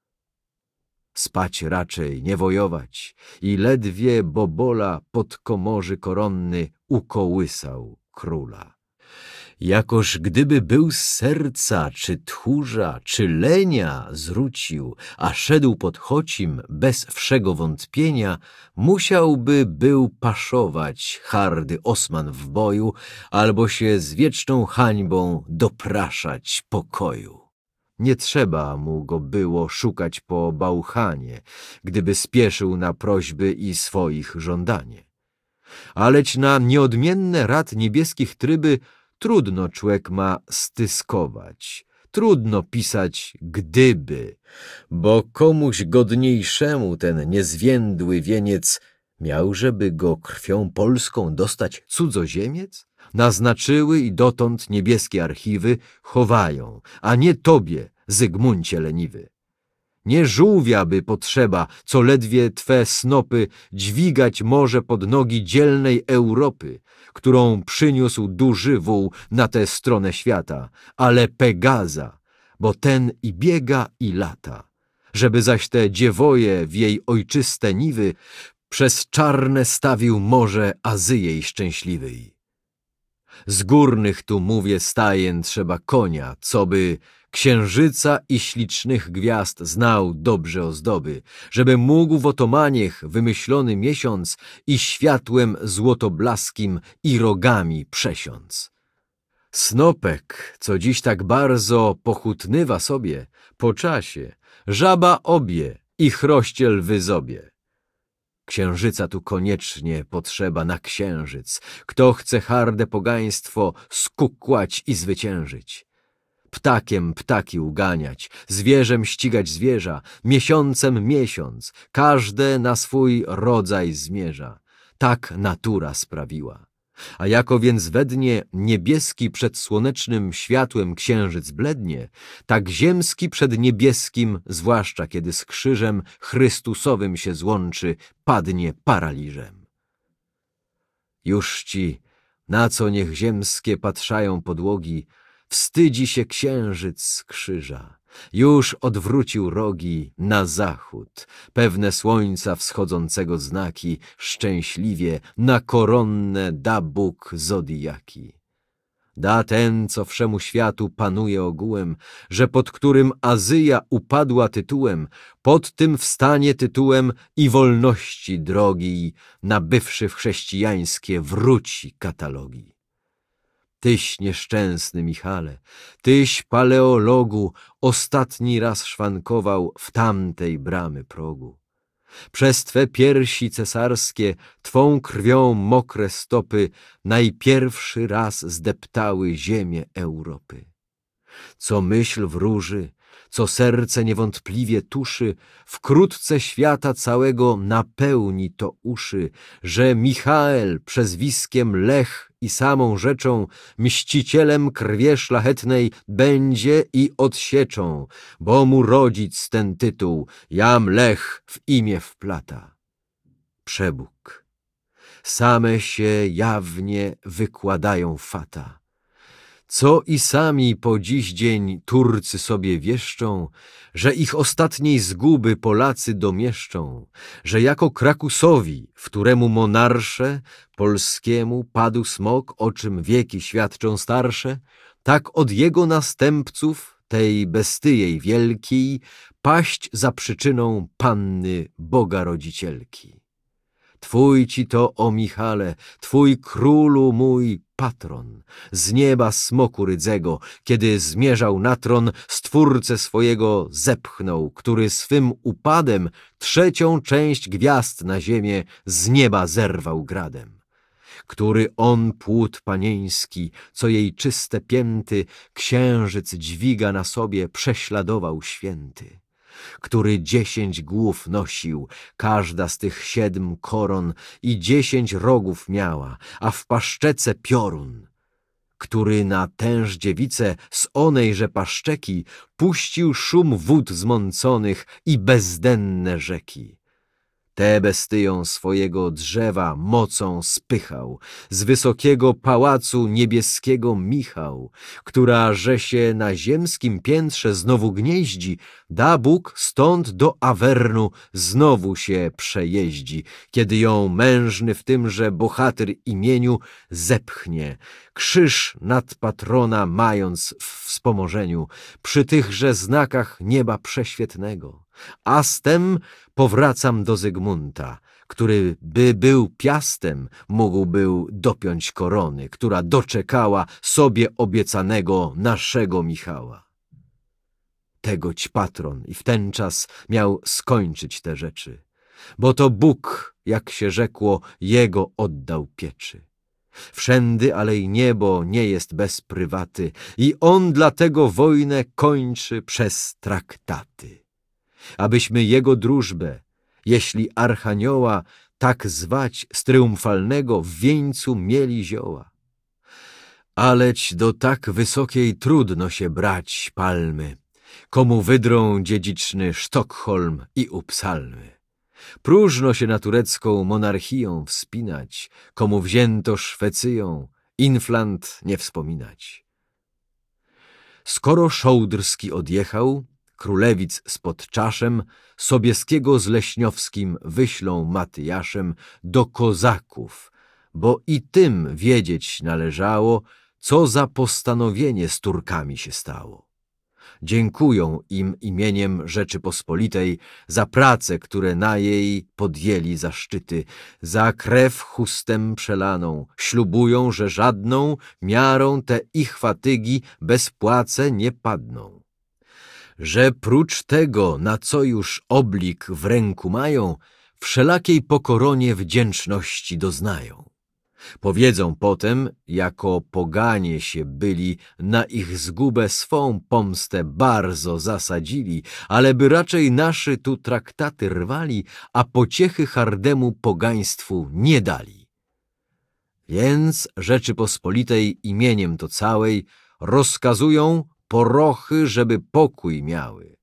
Spać raczej, nie wojować i ledwie Bobola pod komorzy koronny ukołysał króla. Jakoż gdyby był z serca, czy tchórza, czy lenia zwrócił, a szedł pod chocim bez wszego wątpienia, musiałby był paszować hardy Osman w boju, albo się z wieczną hańbą dopraszać pokoju. Nie trzeba mu go było szukać po bałchanie, gdyby spieszył na prośby i swoich żądanie. Aleć na nieodmienne rad niebieskich tryby trudno człek ma styskować, trudno pisać gdyby, bo komuś godniejszemu ten niezwiędły wieniec miał, żeby go krwią polską dostać cudzoziemiec? Naznaczyły i dotąd niebieskie archiwy chowają, a nie tobie, Zygmuncie leniwy. Nie żółwia by potrzeba, co ledwie twe snopy dźwigać może pod nogi dzielnej Europy, którą przyniósł duży wół na tę stronę świata, ale Pegaza, bo ten i biega i lata, żeby zaś te dziewoje w jej ojczyste niwy przez czarne stawił morze Azyi szczęśliwej. Z górnych tu mówię stajen trzeba konia, co by księżyca i ślicznych gwiazd znał dobrze ozdoby, żeby mógł w otomaniech wymyślony miesiąc i światłem złotoblaskim i rogami przesiąc. Snopek, co dziś tak bardzo pochutnywa sobie, po czasie żaba obie i chrościel wyzobie. Księżyca tu koniecznie potrzeba na księżyc, kto chce harde pogaństwo skukłać i zwyciężyć. Ptakiem ptaki uganiać, zwierzem ścigać zwierza, miesiącem miesiąc, każde na swój rodzaj zmierza. Tak natura sprawiła. A jako więc we dnie niebieski przed słonecznym światłem księżyc blednie, tak ziemski przed niebieskim, zwłaszcza kiedy z krzyżem Chrystusowym się złączy, padnie paraliżem. Już ci, na co niech ziemskie patrzają podłogi, wstydzi się księżyc z krzyża. Już odwrócił rogi na zachód, pewne słońca wschodzącego znaki, szczęśliwie na koronne da Bóg zodijaki. Da ten, co wszemu światu panuje ogółem, że pod którym Azyja upadła tytułem, pod tym wstanie tytułem i wolności drogi, nabywszy w chrześcijańskie wróci katalogi. Tyś nieszczęsny, Michale, tyś paleologu ostatni raz szwankował w tamtej bramy progu. Przez twe piersi cesarskie, twą krwią mokre stopy najpierwszy raz zdeptały ziemię Europy. Co myśl wróży, co serce niewątpliwie tuszy, wkrótce świata całego napełni to uszy, że Michael przezwiskiem Lech i samą rzeczą mścicielem krwi szlachetnej będzie i odsieczą, bo mu rodzic ten tytuł jam Lech w imię wplata. Przebóg. Same się jawnie wykładają fata. Co i sami po dziś dzień Turcy sobie wieszczą, że ich ostatniej zguby Polacy domieszczą, że jako Krakusowi, w któremu monarsze polskiemu padł smok, o czym wieki świadczą starsze, tak od jego następców, tej bestyjej wielkiej, paść za przyczyną Panny Boga Rodzicielki. Twój ci to, o Michale, twój królu mój patron, z nieba smoku rydzego, kiedy zmierzał na tron, stwórcę swojego zepchnął, który swym upadem trzecią część gwiazd na ziemię z nieba zerwał gradem. Który on płód panieński, co jej czyste pięty księżyc dźwiga na sobie, prześladował święty. Który 10 głów nosił, każda z tych 7 koron i 10 rogów miała, a w paszczece piorun. Który na tęż dziewicę z onejże paszczeki puścił szum wód zmąconych i bezdenne rzeki. Te bestyją swojego drzewa mocą spychał, z wysokiego pałacu niebieskiego Michał, która, że się na ziemskim piętrze znowu gnieździ, da Bóg stąd do Awernu znowu się przejeździ, kiedy ją mężny w tymże bohatyr imieniu zepchnie, krzyż nad patrona mając w wspomożeniu, przy tychże znakach nieba prześwietnego. A z tem powracam do Zygmunta, który by był piastem, mógł był dopiąć korony, która doczekała sobie obiecanego naszego Michała. Tegoć patron i w ten czas miał skończyć te rzeczy, bo to Bóg, jak się rzekło, jego oddał pieczy. Wszędy, ale i niebo nie jest bez prywaty i on dlatego wojnę kończy przez traktaty. Abyśmy jego drużbę, jeśli archanioła, tak zwać z triumfalnego w wieńcu mieli zioła. Aleć do tak wysokiej trudno się brać palmy, komu wydrą dziedziczny Sztokholm i Upsalmy. Próżno się na turecką monarchią wspinać, komu wzięto Szwecyją, Inflant nie wspominać. Skoro Szołdrski odjechał, Królewic z Podczaszem, Sobieskiego z Leśniowskim wyślą Matyjaszem do kozaków, bo i tym wiedzieć należało, co za postanowienie z Turkami się stało. Dziękują im imieniem Rzeczypospolitej za prace, które na jej podjęli zaszczyty, za krew chustem przelaną, ślubują, że żadną miarą te ich fatygi bez płace nie padną. Że prócz tego, na co już oblik w ręku mają, wszelakiej pokoronie wdzięczności doznają. Powiedzą potem, jako poganie się byli, na ich zgubę swą pomstę bardzo zasadzili, ale by raczej naszy tu traktaty rwali, a pociechy hardemu pogaństwu nie dali. Więc Rzeczypospolitej imieniem to całej rozkazują porochy, żeby pokój miały.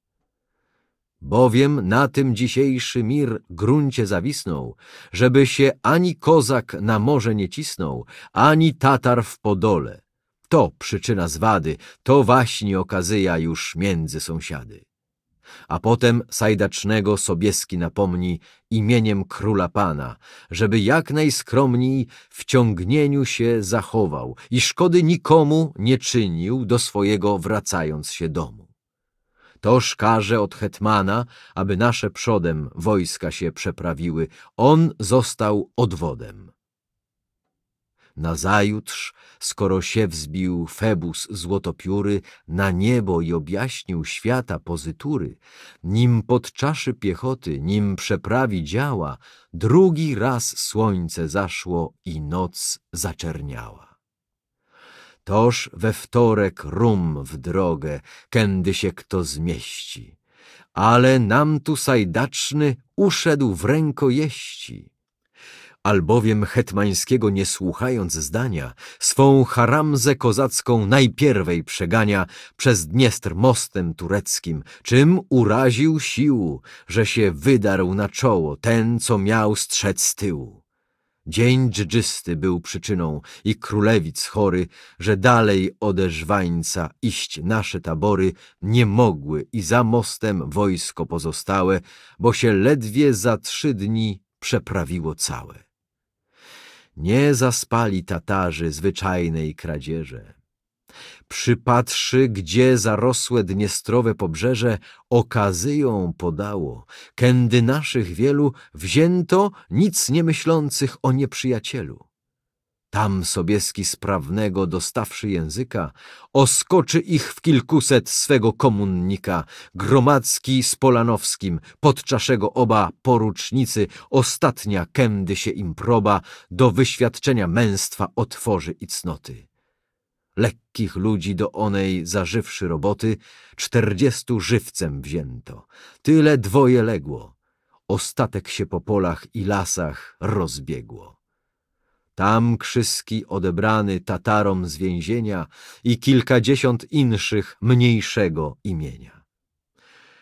Bowiem na tym dzisiejszy mir gruncie zawisnął, żeby się ani kozak na morze nie cisnął, ani Tatar w Podole. To przyczyna zwady, to waśni okazyja już między sąsiady. A potem Sajdacznego Sobieski napomni imieniem króla pana, żeby jak najskromniej w ciągnieniu się zachował i szkody nikomu nie czynił do swojego wracając się domu. Toż każe od hetmana, aby nasze przodem wojska się przeprawiły, on został odwodem. Nazajutrz, skoro się wzbił Febus złotopióry na niebo i objaśnił świata pozytury, nim podczaszy piechoty, nim przeprawi działa, drugi raz słońce zaszło i noc zaczerniała. Toż we wtorek rum w drogę, kędy się kto zmieści, ale nam tu Sajdaczny uszedł w rękojeści. Albowiem hetmańskiego nie słuchając zdania, swą haramzę kozacką najpierwej przegania przez Dniestr mostem tureckim, czym uraził siłu, że się wydarł na czoło ten, co miał strzec z tyłu. Dzień dżdżysty był przyczyną i królewic chory, że dalej ode Żwańca iść nasze tabory nie mogły i za mostem wojsko pozostałe, bo się ledwie za 3 dni przeprawiło całe. Nie zaspali Tatarzy zwyczajnej kradzieże. Przypatrzy, gdzie zarosłe dniestrowe pobrzeże okazyją podało, kędy naszych wielu wzięto nic nie myślących o nieprzyjacielu. Tam Sobieski sprawnego dostawszy języka, oskoczy ich w kilkuset swego komunnika, Gromadzki z Polanowskim, podczaszego oba porucznicy, ostatnia kędy się im proba, do wyświadczenia męstwa otworzy i cnoty. Lekkich ludzi do onej zażywszy roboty 40 żywcem wzięto, tyle 2 legło, ostatek się po polach i lasach rozbiegło. Tam Krzyski odebrany Tatarom z więzienia i kilkadziesiąt inszych mniejszego imienia.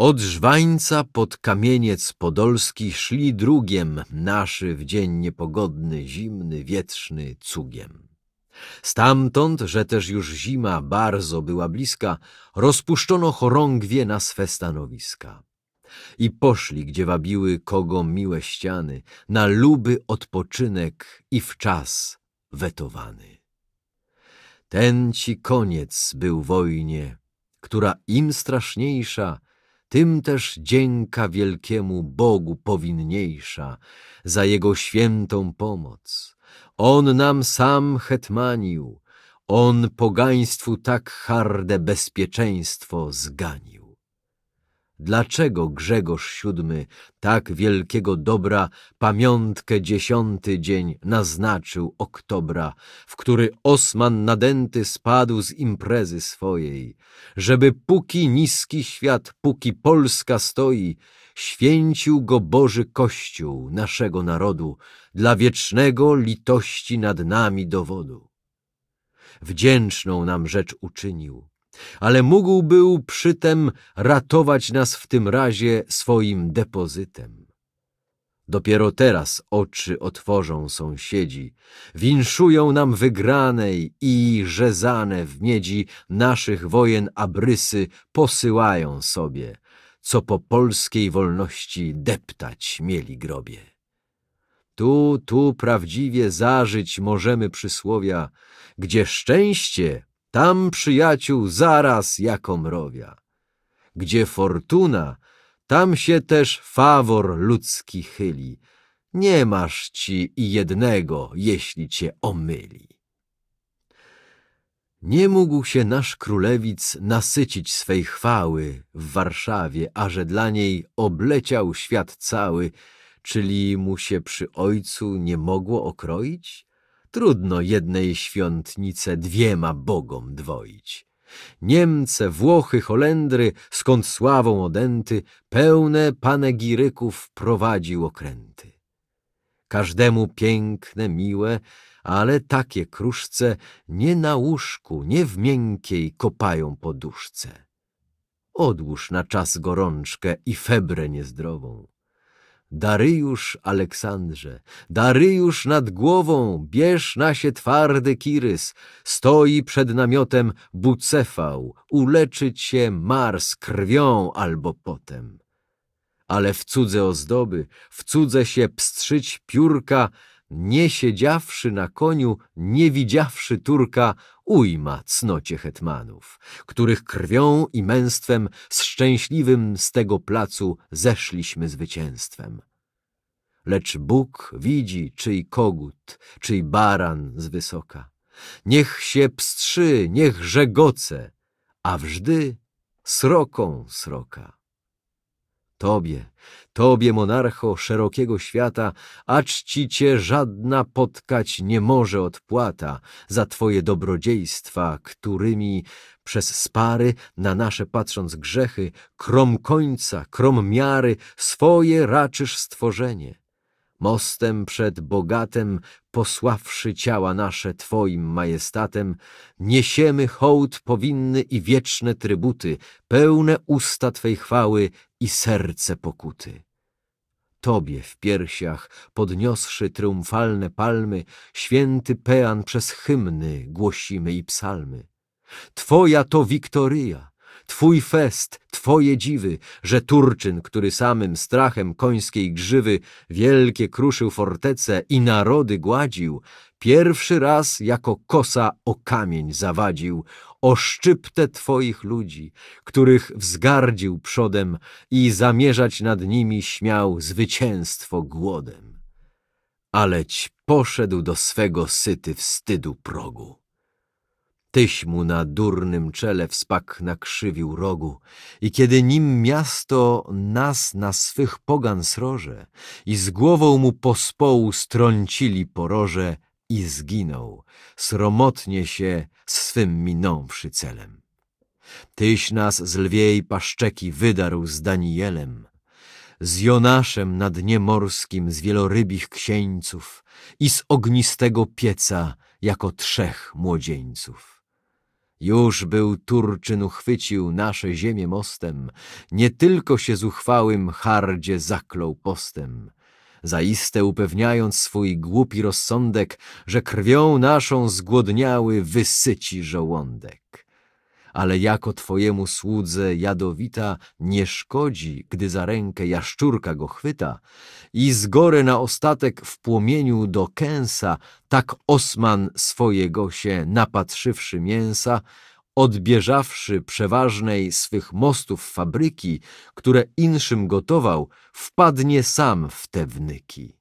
Od Żwańca pod Kamieniec Podolski szli drugiem naszy w dzień niepogodny, zimny, wietrzny cugiem. Stamtąd, że też już zima bardzo była bliska, rozpuszczono chorągwie na swe stanowiska. I poszli, gdzie wabiły kogo miłe ściany, na luby odpoczynek i w czas wetowany. Ten ci koniec był wojnie, która im straszniejsza, tym też dzięka wielkiemu Bogu powinniejsza za Jego świętą pomoc. On nam sam hetmanił, On pogaństwu tak harde bezpieczeństwo zganił. Dlaczego Grzegorz VII tak wielkiego dobra pamiątkę 10. dzień naznaczył oktobra, w który Osman nadęty spadł z imprezy swojej, żeby póki niski świat, póki Polska stoi, święcił go Boży Kościół naszego narodu dla wiecznego litości nad nami dowodu. Wdzięczną nam rzecz uczynił, ale mógł był przytem ratować nas w tym razie swoim depozytem. Dopiero teraz oczy otworzą sąsiedzi, winszują nam wygranej i rzezane w miedzi naszych wojen abrysy posyłają sobie, co po polskiej wolności deptać mieli grobie. Tu prawdziwie zażyć możemy przysłowia, gdzie szczęście, tam przyjaciół zaraz jako mrowia. Gdzie fortuna, tam się też fawor ludzki chyli. Nie masz ci i jednego, jeśli cię omyli. Nie mógł się nasz królewic nasycić swej chwały w Warszawie, a że dla niej obleciał świat cały, czyli mu się przy ojcu nie mogło okroić? Trudno jednej świątnice dwiema bogom dwoić. Niemce, Włochy, Holendry, skąd sławą odęty, pełne panegiryków prowadził okręty. Każdemu piękne, miłe, ale takie kruszce nie na łóżku, nie w miękkiej kopają poduszce. Odłóż na czas gorączkę i febrę niezdrową. Daryjusz, Aleksandrze, Daryjusz nad głową, bierz na się twardy kirys, stoi przed namiotem Bucefał, uleczyć się Mars krwią albo potem. Ale w cudze ozdoby, w cudze się pstrzyć piórka, nie siedziawszy na koniu, nie widziawszy Turka, ujma cnocie hetmanów, których krwią i męstwem z szczęśliwym z tego placu zeszliśmy zwycięstwem. Lecz Bóg widzi, czyj kogut, czyj baran z wysoka. Niech się pstrzy, niech żegoce, a wżdy sroką sroka. Tobie, monarcho szerokiego świata, acz ci cię żadna potkać nie może odpłata za twoje dobrodziejstwa, którymi przez spary, na nasze patrząc grzechy, krom końca, krom miary, swoje raczysz stworzenie. Mostem przed bogatem, posławszy ciała nasze twoim majestatem, niesiemy hołd powinny i wieczne trybuty, pełne usta twej chwały i serce pokuty. Tobie w piersiach, podniosszy triumfalne palmy, święty pean przez hymny głosimy i psalmy. Twoja to Wiktoryja, twój fest, twoje dziwy, że Turczyn, który samym strachem końskiej grzywy wielkie kruszył fortece i narody gładził, pierwszy raz jako kosa o kamień zawadził, o szczyptę twoich ludzi, których wzgardził przodem i zamierzać nad nimi śmiał zwycięstwo głodem. Aleć poszedł do swego syty wstydu progu. Tyś mu na durnym czele wspak nakrzywił rogu i kiedy nim miasto nas na swych pogan sroże i z głową mu pospołu strącili poroże i zginął, sromotnie się swym minąwszy celem. Tyś nas z lwiej paszczeki wydarł z Danielem, z Jonaszem na dnie morskim z wielorybich księńców i z ognistego pieca jako 3 młodzieńców. Już był Turczyn uchwycił nasze ziemię mostem, nie tylko się zuchwałym hardzie zaklął postem. Zaiste upewniając swój głupi rozsądek, że krwią naszą zgłodniały wysyci żołądek. Ale jako twojemu słudze jadowita nie szkodzi, gdy za rękę jaszczurka go chwyta i z gory na ostatek w płomieniu do kęsa, tak Osman swojego się napatrzywszy mięsa, odbieżawszy przeważnej swych mostów fabryki, które inszym gotował, wpadnie sam w te wnyki.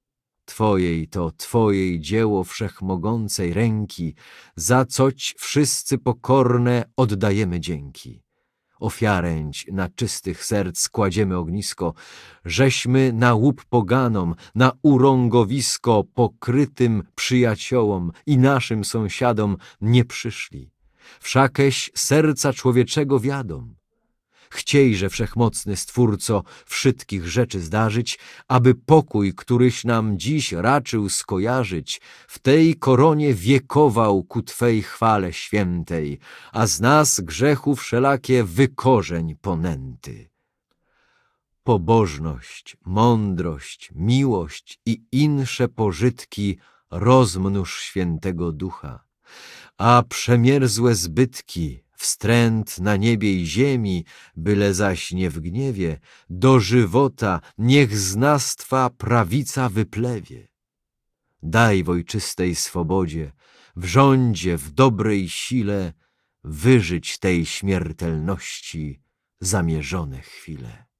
Twojej dzieło wszechmogącej ręki, za coć wszyscy pokorne oddajemy dzięki. Ofiaręć na czystych serc kładziemy ognisko, żeśmy na łup poganom, na urągowisko pokrytym przyjaciołom i naszym sąsiadom nie przyszli. Wszakeś serca człowieczego wiadom. Chciejże wszechmocny Stwórco wszystkich rzeczy zdarzyć, aby pokój, któryś nam dziś raczył skojarzyć, w tej koronie wiekował ku Twej chwale świętej, a z nas grzechu wszelakie wykorzeń ponęty. Pobożność, mądrość, miłość i insze pożytki rozmnóż świętego ducha, a przemierzłe zbytki, wstręt na niebie i ziemi, byle zaś nie w gniewie, do żywota niech z nas Twa prawica wyplewie. Daj w ojczystej swobodzie, w rządzie, w dobrej sile wyżyć tej śmiertelności zamierzone chwile.